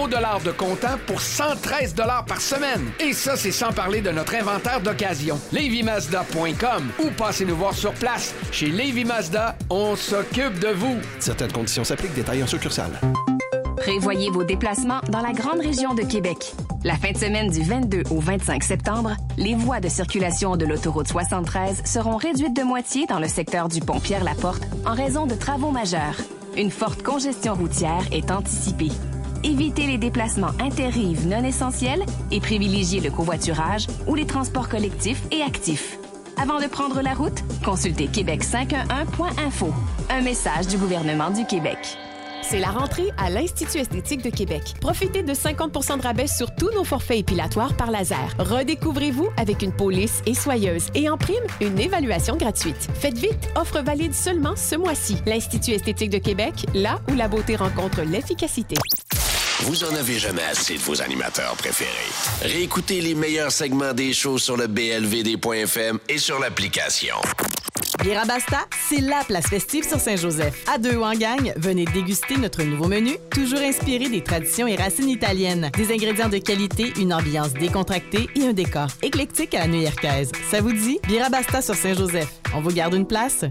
$0 de comptant pour 113 $ par semaine. Et ça, c'est sans parler de notre inventaire d'occasion. LevyMazda.com ou passez nous voir sur place. Chez Lévy Mazda, on s'occupe de vous. Certaines conditions s'appliquent, détails en succursale. Prévoyez vos déplacements dans la grande région de Québec. La fin de semaine du 22 au 25 septembre, les voies de circulation de l'autoroute 73 seront réduites de moitié dans le secteur du pont Pierre-Laporte en raison de travaux majeurs. Une forte congestion routière est anticipée. Évitez les déplacements inter-rives non essentiels et privilégiez le covoiturage ou les transports collectifs et actifs. Avant de prendre la route, consultez québec511.info. Un message du gouvernement du Québec. C'est la rentrée à l'Institut esthétique de Québec. Profitez de 50 % de rabais sur tous nos forfaits épilatoires par laser. Redécouvrez-vous avec une peau lisse et soyeuse. Et en prime, une évaluation gratuite. Faites vite, offre valide seulement ce mois-ci. L'Institut esthétique de Québec, là où la beauté rencontre l'efficacité. Vous en avez jamais assez de vos animateurs préférés. Réécoutez les meilleurs segments des shows sur le blvd.fm et sur l'application. Bière Basta, c'est la place festive sur Saint-Joseph. À deux ou en gang, venez déguster notre nouveau menu, toujours inspiré des traditions et racines italiennes. Des ingrédients de qualité, une ambiance décontractée et un décor éclectique à la new-yorkaise. Ça vous dit? Bière Basta sur Saint-Joseph. On vous garde une place?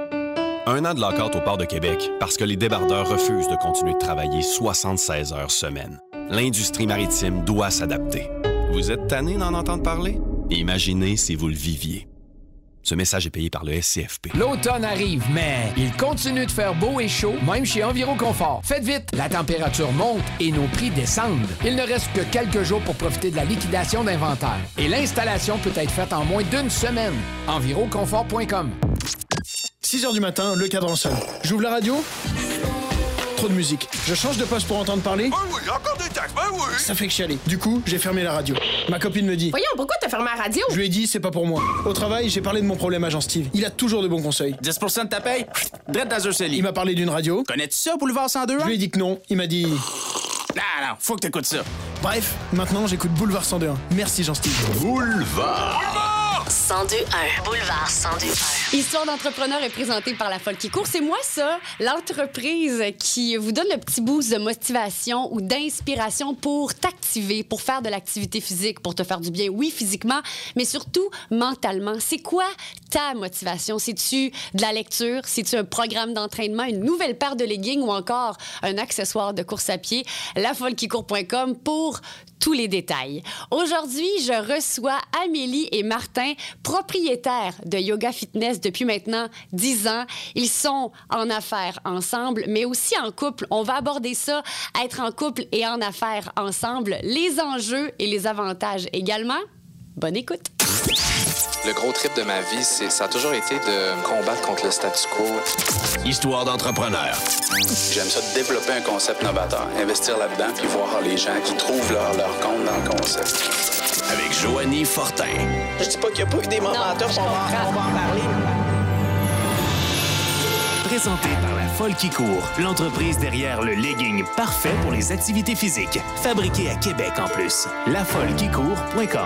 1 an de lockout au Port de Québec parce que les débardeurs refusent de continuer de travailler 76 heures semaine. L'industrie maritime doit s'adapter. Vous êtes tanné d'en entendre parler? Imaginez si vous le viviez. Ce message est payé par le SCFP. L'automne arrive, mais il continue de faire beau et chaud, même chez Enviroconfort. Faites vite, la température monte et nos prix descendent. Il ne reste que quelques jours pour profiter de la liquidation d'inventaire. Et l'installation peut être faite en moins d'1 semaine. Enviroconfort.com. 6 h du matin, le cadran sonne. J'ouvre la radio. Trop de musique. Je change de poste pour entendre parler. Oui, encore des taxes, oui. Ça fait que chialer. Du coup, j'ai fermé la radio. Ma copine me dit... Voyons, pourquoi t'as fermé la radio? Je lui ai dit, c'est pas pour moi. Au travail, j'ai parlé de mon problème à Jean-Steve. Il a toujours de bons conseils. 10% de ta paye? Drette dans un CELI. Il m'a parlé d'une radio. Connais-tu ça, Boulevard 102? Je lui ai dit que non. Il m'a dit... Non, faut que t'écoutes ça. Bref, maintenant, j'écoute Boulevard 102.1. Merci, Jean-Steve. Boulevard 102.1. Boulevard 102.1. Histoire d'entrepreneur est présentée par La Folle qui court. C'est moi, ça, l'entreprise qui vous donne le petit boost de motivation ou d'inspiration pour t'activer, pour faire de l'activité physique, pour te faire du bien, oui, physiquement, mais surtout mentalement. C'est quoi ta motivation? C'est-tu de la lecture? C'est-tu un programme d'entraînement, une nouvelle paire de leggings ou encore un accessoire de course à pied? lafollequicourt.com pour tous les détails. Aujourd'hui, je reçois Amélie et Martin, propriétaires de Yoga Fitness depuis maintenant 10 ans. Ils sont en affaires ensemble, mais aussi en couple. On va aborder ça, être en couple et en affaires ensemble, les enjeux et les avantages également. Bonne écoute. Le gros trip de ma vie, ça a toujours été de combattre contre le statu quo. Histoire d'entrepreneur. J'aime ça de développer un concept novateur, investir là-dedans, puis voir les gens qui trouvent leur compte dans le concept. Avec Joanie Fortin. Je dis pas qu'il n'y a pas eu des menteurs, on va en parler. Présenté par La Folle qui court, l'entreprise derrière le legging parfait pour les activités physiques. Fabriqué à Québec en plus. lafollequicourt.com.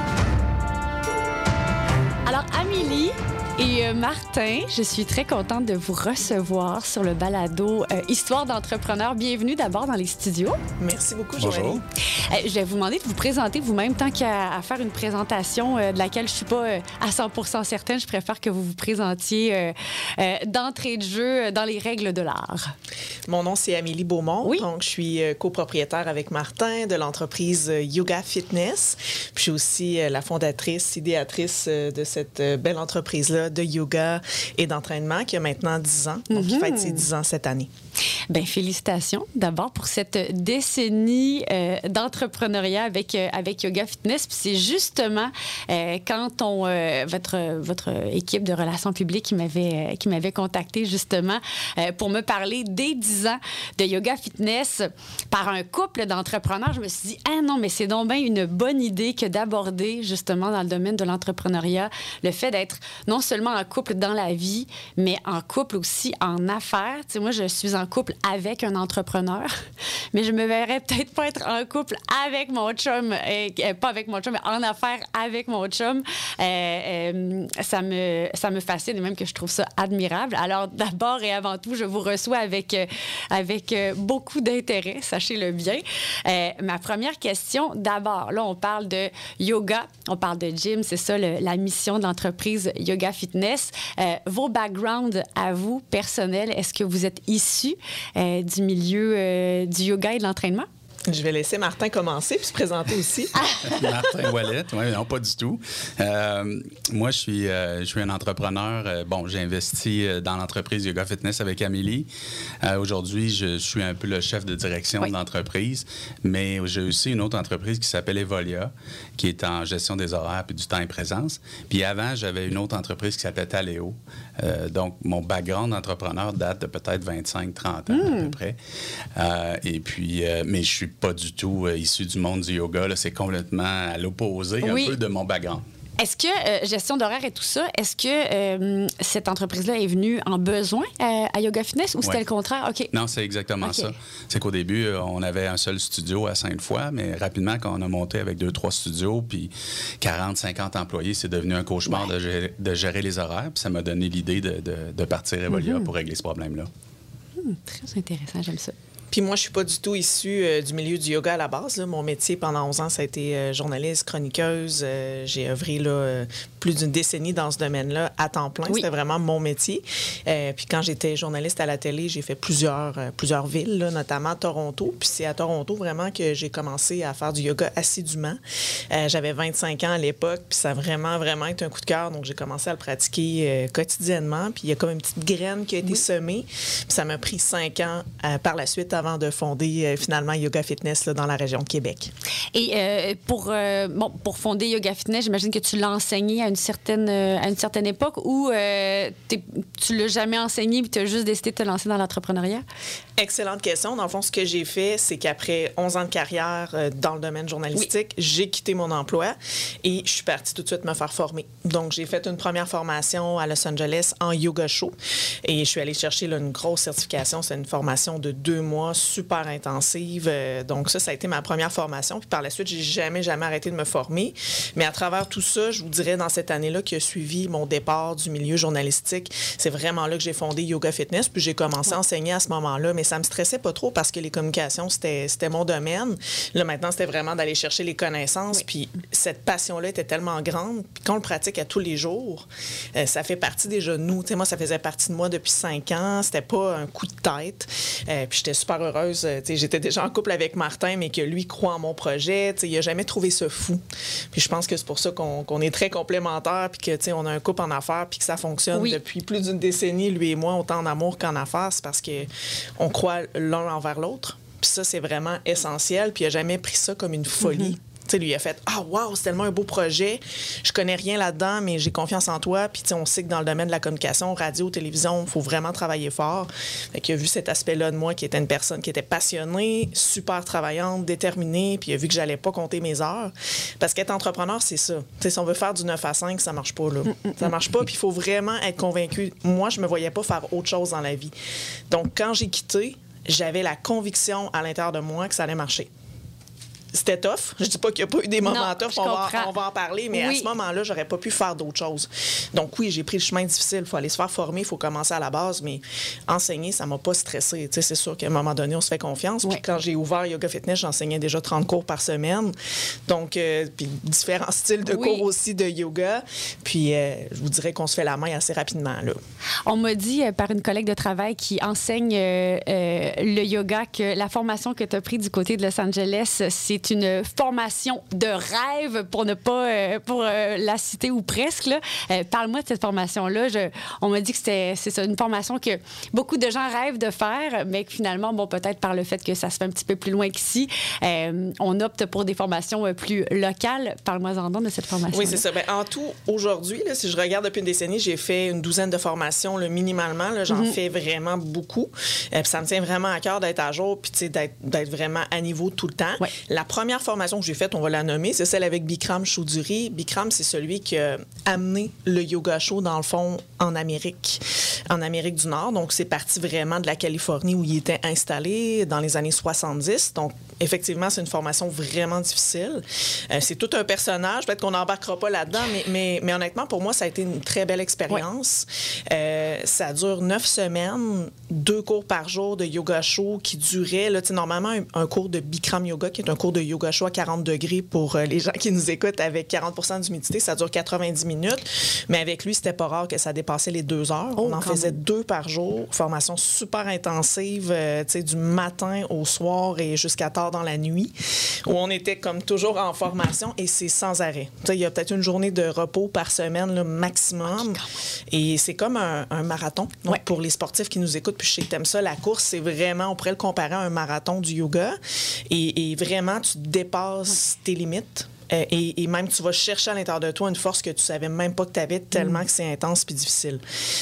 Alors, Amélie et Martin, je suis très contente de vous recevoir sur le balado Histoire d'entrepreneur. Bienvenue d'abord dans les studios. Merci beaucoup, Bonjour. Joanie. Je vais vous demander de vous présenter vous-même, tant qu'à faire une présentation de laquelle je ne suis pas à 100% certaine. Je préfère que vous vous présentiez d'entrée de jeu dans les règles de l'art. Mon nom, c'est Amélie Beaumont. Oui. Donc, je suis copropriétaire avec Martin de l'entreprise Yoga Fitness. Puis, je suis aussi la fondatrice, idéatrice de cette belle entreprise-là de yoga et d'entraînement qui a maintenant 10 ans. Donc, il fête ses 10 ans cette année. Bien, félicitations d'abord pour cette décennie d'entrepreneuriat avec Yoga Fitness. Puis c'est justement quand votre équipe de relations publiques qui m'avait contacté justement pour me parler des 10 ans de Yoga Fitness par un couple d'entrepreneurs. Je me suis dit, ah non, mais c'est donc bien une bonne idée que d'aborder justement dans le domaine de l'entrepreneuriat le fait d'être non seulement seulement en couple dans la vie, mais en couple aussi en affaires. Tu sais, moi, je suis en couple avec un entrepreneur, mais je me verrais peut-être pas être en couple avec mon chum, pas avec mon chum, mais en affaires avec mon chum. Ça me fascine et même que je trouve ça admirable. Alors, d'abord et avant tout, je vous reçois avec beaucoup d'intérêt, sachez-le bien. Ma première question, d'abord, là, on parle de yoga, on parle de gym, c'est ça la mission de l'entreprise Yoga Fitness. Vos backgrounds à vous, personnels, est-ce que vous êtes issus du milieu du yoga et de l'entraînement? Je vais laisser Martin commencer puis se présenter aussi. Martin Ouellette, oui, non, pas du tout. Moi, je suis un entrepreneur. J'ai investi dans l'entreprise Yoga Fitness avec Amélie. Aujourd'hui, je suis un peu le chef de direction de l'entreprise, mais j'ai aussi une autre entreprise qui s'appelle Evolia, qui est en gestion des horaires puis du temps et présence. Puis avant, j'avais une autre entreprise qui s'appelait Taléo. Donc, mon background d'entrepreneur date de peut-être 25-30 ans à peu près. Et puis, mais je suis pas du tout issu du monde du yoga. Là. C'est complètement à l'opposé un peu de mon background. Est-ce que gestion d'horaire et tout ça, est-ce que cette entreprise-là est venue en besoin à Yoga Fitness ou c'était le contraire? OK. Non, c'est exactement ça. C'est qu'au début, on avait un seul studio à Sainte-Foy, mais rapidement, quand on a monté avec 2-3 studios, puis 40-50 employés, c'est devenu un cauchemar de gérer les horaires. Puis ça m'a donné l'idée de partir Evolia pour régler ce problème-là. Très intéressant, j'aime ça. Puis moi, je suis pas du tout issue du milieu du yoga à la base. Là. Mon métier pendant 11 ans, ça a été journaliste, chroniqueuse. J'ai œuvré plus d'une décennie dans ce domaine-là à temps plein. C'était vraiment mon métier. Puis quand j'étais journaliste à la télé, j'ai fait plusieurs villes, là, notamment Toronto. Puis c'est à Toronto vraiment que j'ai commencé à faire du yoga assidûment. J'avais 25 ans à l'époque, puis ça a vraiment, vraiment été un coup de cœur. Donc j'ai commencé à le pratiquer quotidiennement. Puis il y a comme une petite graine qui a été semée. Puis ça m'a pris 5 ans par la suite avant de fonder finalement Yoga Fitness là, dans la région de Québec. Et pour fonder Yoga Fitness, j'imagine que tu l'as enseigné à une certaine époque ou tu l'as jamais enseigné et tu as juste décidé de te lancer dans l'entrepreneuriat? Excellente question. Dans le fond, ce que j'ai fait, c'est qu'après 11 ans de carrière dans le domaine journalistique, j'ai quitté mon emploi et je suis partie tout de suite me faire former. Donc, j'ai fait une première formation à Los Angeles en yoga show et je suis allée chercher une grosse certification. C'est une formation de 2 mois, super intensive. Donc, ça a été ma première formation. Puis par la suite, j'ai jamais arrêté de me former. Mais à travers tout ça, je vous dirais, dans cette année-là qui a suivi mon départ du milieu journalistique, c'est vraiment là que j'ai fondé Yoga Fitness. Puis j'ai commencé à enseigner à ce moment-là. Mais ça me stressait pas trop parce que les communications, c'était mon domaine. Là, maintenant, c'était vraiment d'aller chercher les connaissances. Puis cette passion-là était tellement grande. Puis quand on le pratique à tous les jours, ça fait partie déjà de nous. Tu sais, moi, ça faisait partie de moi depuis 5 ans. C'était pas un coup de tête. Puis j'étais super heureuse. Tu sais, j'étais déjà en couple avec Martin, mais que lui croit en mon projet. Tu sais, il a jamais trouvé ça fou. Puis je pense que c'est pour ça qu'on est très complémentaires puis que, tu sais, on a un couple en affaires puis que ça fonctionne depuis plus d'une décennie, lui et moi, autant en amour qu'en affaires. C'est parce qu'on croit l'un envers l'autre. Puis ça, c'est vraiment essentiel. Puis il n'a jamais pris ça comme une folie. Tu sais, lui, il a fait « Ah, wow, c'est tellement un beau projet. Je connais rien là-dedans, mais j'ai confiance en toi. » Puis, tu sais, on sait que dans le domaine de la communication, radio, télévision, il faut vraiment travailler fort. Fait qu'il a vu cet aspect-là de moi qui était une personne qui était passionnée, super travaillante, déterminée. Puis, il a vu que j'allais pas compter mes heures. Parce qu'être entrepreneur, c'est ça. Tu sais, si on veut faire du 9 à 5, ça marche pas, là. Ça marche pas. Puis, il faut vraiment être convaincu. Moi, je me voyais pas faire autre chose dans la vie. Donc, quand j'ai quitté, j'avais la conviction à l'intérieur de moi que ça allait marcher. C'était tough. Je dis pas qu'il n'y a pas eu des moments tough, on va en parler, mais à ce moment-là, j'aurais pas pu faire d'autres choses. Donc oui, j'ai pris le chemin difficile. Il faut aller se faire former, il faut commencer à la base, mais enseigner, ça m'a pas stressé. Tu sais, c'est sûr qu'à un moment donné, on se fait confiance. Puis quand j'ai ouvert Yoga Fitness, j'enseignais déjà 30 cours par semaine. Donc, puis différents styles de cours aussi de yoga. Puis je vous dirais qu'on se fait la main assez rapidement, là. On m'a dit par une collègue de travail qui enseigne le yoga que la formation que tu as prise du côté de Los Angeles, c'est une formation de rêve pour ne pas pour la citer ou presque. Là. Parle-moi de cette formation-là. On m'a dit que c'est ça, une formation que beaucoup de gens rêvent de faire, mais que finalement, bon, peut-être par le fait que ça se fait un petit peu plus loin qu'ici, on opte pour des formations plus locales. Parle-moi-en donc de cette formation. Oui, c'est ça. Bien, en tout, aujourd'hui, là, si je regarde depuis une décennie, j'ai fait une douzaine de formations là, minimalement. Là, j'en fais vraiment beaucoup. Puis ça me tient vraiment à cœur d'être à jour puis d'être vraiment à niveau tout le temps. La première formation que j'ai faite, on va la nommer, c'est celle avec Bikram Choudhury. Bikram, c'est celui qui a amené le yoga chaud, dans le fond, en Amérique du Nord. Donc, c'est parti vraiment de la Californie où il était installé dans les années 70. Donc, effectivement, c'est une formation vraiment difficile. C'est tout un personnage. Peut-être qu'on n'embarquera pas là-dedans, mais honnêtement, pour moi, ça a été une très belle expérience. Ça dure 9 semaines, 2 cours par jour de yoga chaud qui duraient, là, normalement, un cours de Bikram Yoga, qui est un cours de yoga chaud à 40 degrés pour les gens qui nous écoutent avec 40 d'humidité, ça dure 90 minutes. Mais avec lui, c'était pas rare que ça dépassait les 2 heures. On en faisait 2 par jour. Formation super intensive, du matin au soir et jusqu'à tard dans la nuit, où on était comme toujours en formation et c'est sans arrêt. Il y a peut-être une journée de repos par semaine, là, maximum. Et c'est comme un marathon. Donc, pour les sportifs qui nous écoutent, puis je sais que t'aimes ça, la course, c'est vraiment, on pourrait le comparer à un marathon du yoga. Et vraiment, tu dépasses tes limites. Et même, tu vas chercher à l'intérieur de toi une force que tu savais même pas que tu avais, tellement que c'est intense puis difficile.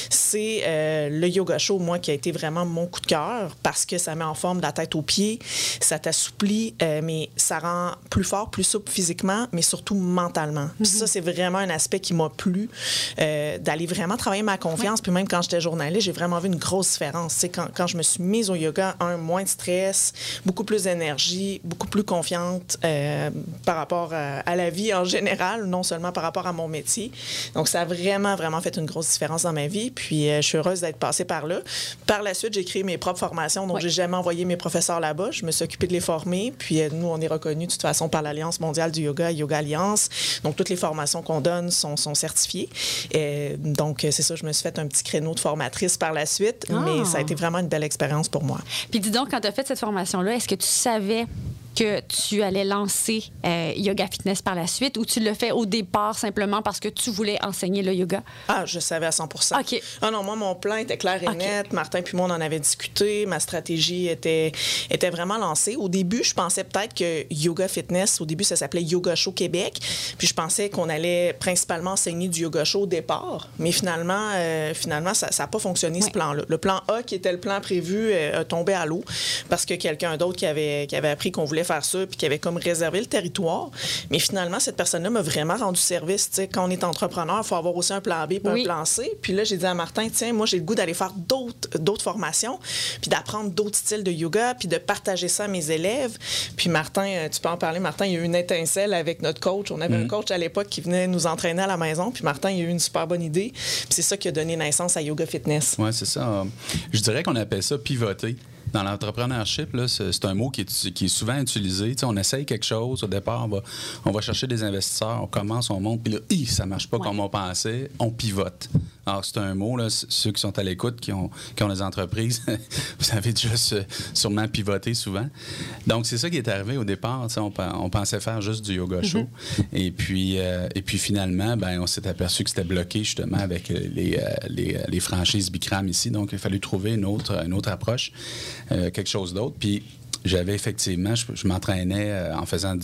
C'est le yoga chaud, moi, qui a été vraiment mon coup de cœur parce que ça met en forme de la tête aux pieds, ça t'assouplit, mais ça rend plus fort, plus souple physiquement, mais surtout mentalement. Puis ça, c'est vraiment un aspect qui m'a plu, d'aller vraiment travailler ma confiance. Puis même quand j'étais journaliste, j'ai vraiment vu une grosse différence. C'est quand je me suis mise au yoga, moins de stress, beaucoup plus d'énergie, beaucoup plus confiante par rapport à la vie en général, non seulement par rapport à mon métier. Donc, ça a vraiment, vraiment fait une grosse différence dans ma vie. Puis, je suis heureuse d'être passée par là. Par la suite, j'ai créé mes propres formations. Donc, j'ai jamais envoyé mes professeurs là-bas. Je me suis occupée de les former. Puis, nous, on est reconnus de toute façon par l'Alliance mondiale du yoga, Yoga Alliance. Donc, toutes les formations qu'on donne sont certifiées. Donc, c'est ça, je me suis fait un petit créneau de formatrice par la suite. Mais ça a été vraiment une belle expérience pour moi. Puis, dis donc, quand tu as fait cette formation-là, est-ce que tu savais que tu allais lancer Yoga Fitness par la suite ou tu l'as fait au départ simplement parce que tu voulais enseigner le yoga? Ah, je savais à 100%. OK. Ah non, moi, mon plan était clair et net. Martin puis moi, on en avait discuté. Ma stratégie était vraiment lancée. Au début, je pensais peut-être que Yoga Fitness, au début, ça s'appelait Yoga Show Québec. Puis je pensais qu'on allait principalement enseigner du yoga show au départ. Mais finalement, ça n'a pas fonctionné, ce plan-là. Le plan A, qui était le plan prévu, a tombé à l'eau parce que quelqu'un d'autre qui avait appris qu'on voulait faire ça puis qui avait comme réservé le territoire. Mais finalement, cette personne-là m'a vraiment rendu service. T'sais, quand on est entrepreneur, il faut avoir aussi un plan B puis un plan C. Puis là, j'ai dit à Martin, tiens, moi, j'ai le goût d'aller faire d'autres formations puis d'apprendre d'autres styles de yoga puis de partager ça à mes élèves. Puis Martin, tu peux en parler, Martin, il y a eu une étincelle avec notre coach. On avait un coach à l'époque qui venait nous entraîner à la maison. Puis Martin, il a eu une super bonne idée. Puis c'est ça qui a donné naissance à Yoga Fitness. Oui, c'est ça. Je dirais qu'on appelle ça pivoter. Dans l'entrepreneurship, là, c'est un mot qui est souvent utilisé. T'sais, on essaye quelque chose. Au départ, on va chercher des investisseurs, on commence, on monte, puis là, ça ne marche pas comme on pensait, on pivote. Alors, c'est un mot, là, ceux qui sont à l'écoute, qui ont des entreprises, vous avez déjà sûrement pivoté souvent. Donc, c'est ça qui est arrivé au départ. On pensait faire juste du yoga show. Et puis finalement, on s'est aperçu que c'était bloqué justement avec les franchises Bikram ici. Donc, il a fallu trouver une autre approche. Quelque chose d'autre. Puis j'avais effectivement, je m'entraînais en faisant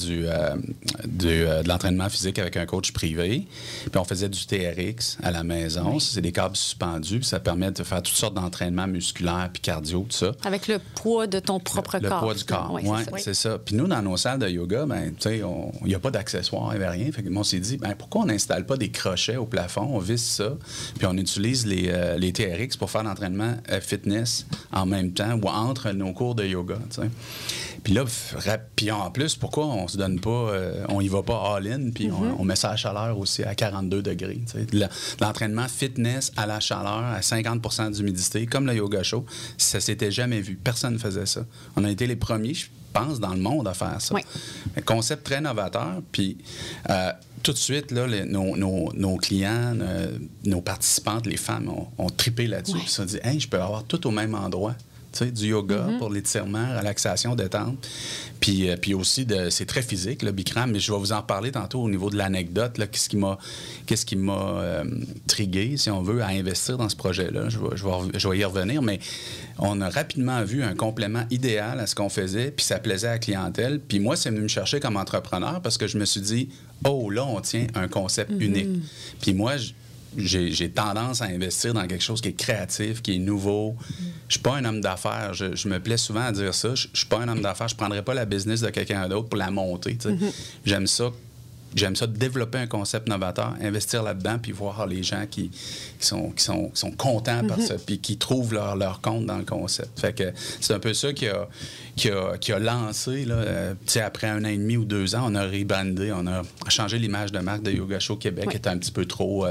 de l'entraînement physique avec un coach privé. Puis on faisait du TRX à la maison. Oui. C'est des câbles suspendus. Puis ça permet de faire toutes sortes d'entraînements musculaires puis cardio, tout ça. Avec le poids de ton propre corps. Le poids du corps, oui, c'est ça. Puis nous, dans nos salles de yoga, il n'y a pas d'accessoires, il n'y avait rien. Fait que on s'est dit, pourquoi on n'installe pas des crochets au plafond? On visse ça, puis on utilise les TRX pour faire l'entraînement fitness en même temps ou entre nos cours de yoga, t'sais. Puis là, en plus, pourquoi on se donne pas, on y va pas all-in, puis on met ça à chaleur aussi à 42 degrés. L'entraînement fitness à la chaleur, à 50 d'humidité, comme le yoga show, ça s'était jamais vu. Personne ne faisait ça. On a été les premiers, je pense, dans le monde à faire ça. Oui. Un concept très novateur, puis tout de suite, là, nos clients, nos participantes, les femmes, ont trippé là-dessus. Ils se sont dit, hey, je peux avoir tout au même endroit. Du yoga pour l'étirement, relaxation, détente. Puis aussi, c'est très physique, le Bikram, mais je vais vous en parler tantôt au niveau de l'anecdote. Là, qu'est-ce qui m'a trigué, si on veut, à investir dans ce projet-là. Je vais y revenir, mais on a rapidement vu un complément idéal à ce qu'on faisait, puis ça plaisait à la clientèle. Puis moi, c'est venu me chercher comme entrepreneur parce que je me suis dit, oh, là, on tient un concept unique. Puis moi, j'ai tendance à investir dans quelque chose qui est créatif, qui est nouveau. Je suis pas un homme d'affaires. Je me plais souvent à dire ça. Je suis pas un homme d'affaires. Je prendrais pas la business de quelqu'un d'autre pour la monter. J'aime ça. J'aime ça, développer un concept novateur, investir là-dedans, puis voir les gens qui sont contents par ça, puis qui trouvent leur compte dans le concept. Fait que c'est un peu ça qui a lancé, là, après 1 an et demi ou 2 ans, on a rebrandé, on a changé l'image de marque de Yoga Show Québec, qui était un petit peu trop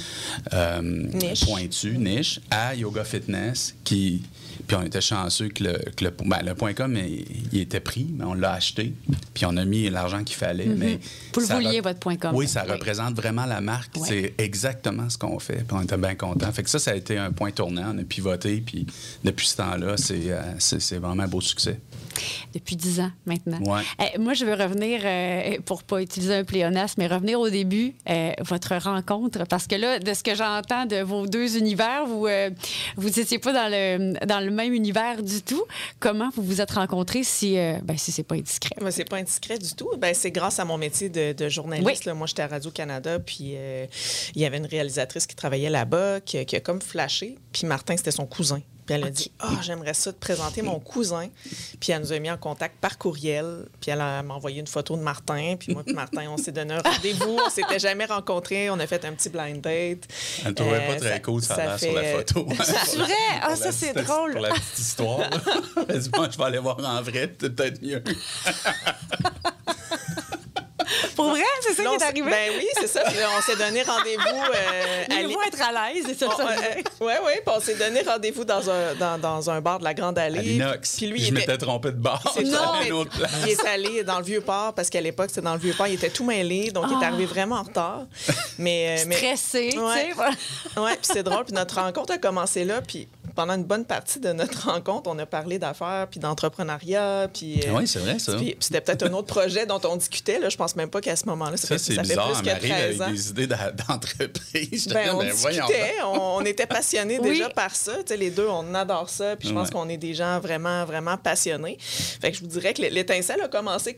pointu, niche, à Yoga Fitness, puis on était chanceux que le .com, il était pris, mais on l'a acheté, puis on a mis l'argent qu'il fallait. Mais vous le vouliez, votre .com. Oui, ça représente vraiment la marque. Oui. C'est exactement ce qu'on fait, puis on était bien contents. Fait que ça a été un point tournant. On a pivoté, puis depuis ce temps-là, c'est vraiment un beau succès. Depuis 10 ans, maintenant. Ouais. Moi, je veux revenir, pour ne pas utiliser un pléonasme, mais revenir au début, votre rencontre, parce que là, de ce que j'entends de vos 2 univers, vous n'étiez pas dans le même univers du tout. Comment vous vous êtes rencontrés si c'est pas indiscret? Moi, c'est pas indiscret du tout. C'est grâce à mon métier de journaliste. Oui. Là, moi, j'étais à Radio-Canada, puis il y avait une réalisatrice qui travaillait là-bas, qui a comme flashé. Puis Martin, c'était son cousin. Puis elle a dit « j'aimerais ça te présenter mon cousin. » Puis elle nous a mis en contact par courriel. Puis elle m'a envoyé une photo de Martin. Puis moi et Martin, on s'est donné un rendez-vous. On s'était jamais rencontrés. On a fait un petit blind date. Elle ne trouvait pas très cool, ça a l'air sur la photo. C'est vrai? Ça, c'est drôle. Pour la petite histoire. Elle dit « Moi, je vais aller voir en vrai. C'est peut-être mieux. » Pour vrai, c'est ça qui est arrivé? Ben oui, c'est ça. Puis on s'est donné rendez-vous. Il faut être à l'aise, c'est ça. Oui. Puis on s'est donné rendez-vous dans un bar de la Grande Allée. À l'Inox. Puis lui, je m'étais trompé de bar. Il est allé dans le Vieux-Port, parce qu'à l'époque, c'était dans le Vieux-Port. Il était tout mêlé, donc il est arrivé vraiment en retard. Stressé, tu sais. Oui, puis c'est drôle. Puis notre rencontre a commencé là, puis pendant une bonne partie de notre rencontre, on a parlé d'affaires, puis d'entrepreneuriat, puis... oui, c'est vrai, ça. Puis c'était peut-être un autre projet dont on discutait, là. Je pense même pas qu'à ce moment-là, ça c'est bizarre, on arrive avec des idées d'entreprise. On discutait, on était passionnés déjà par ça. Tu sais, les deux, on adore ça, puis je pense qu'on est des gens vraiment, vraiment passionnés. Fait que je vous dirais que l'étincelle a commencé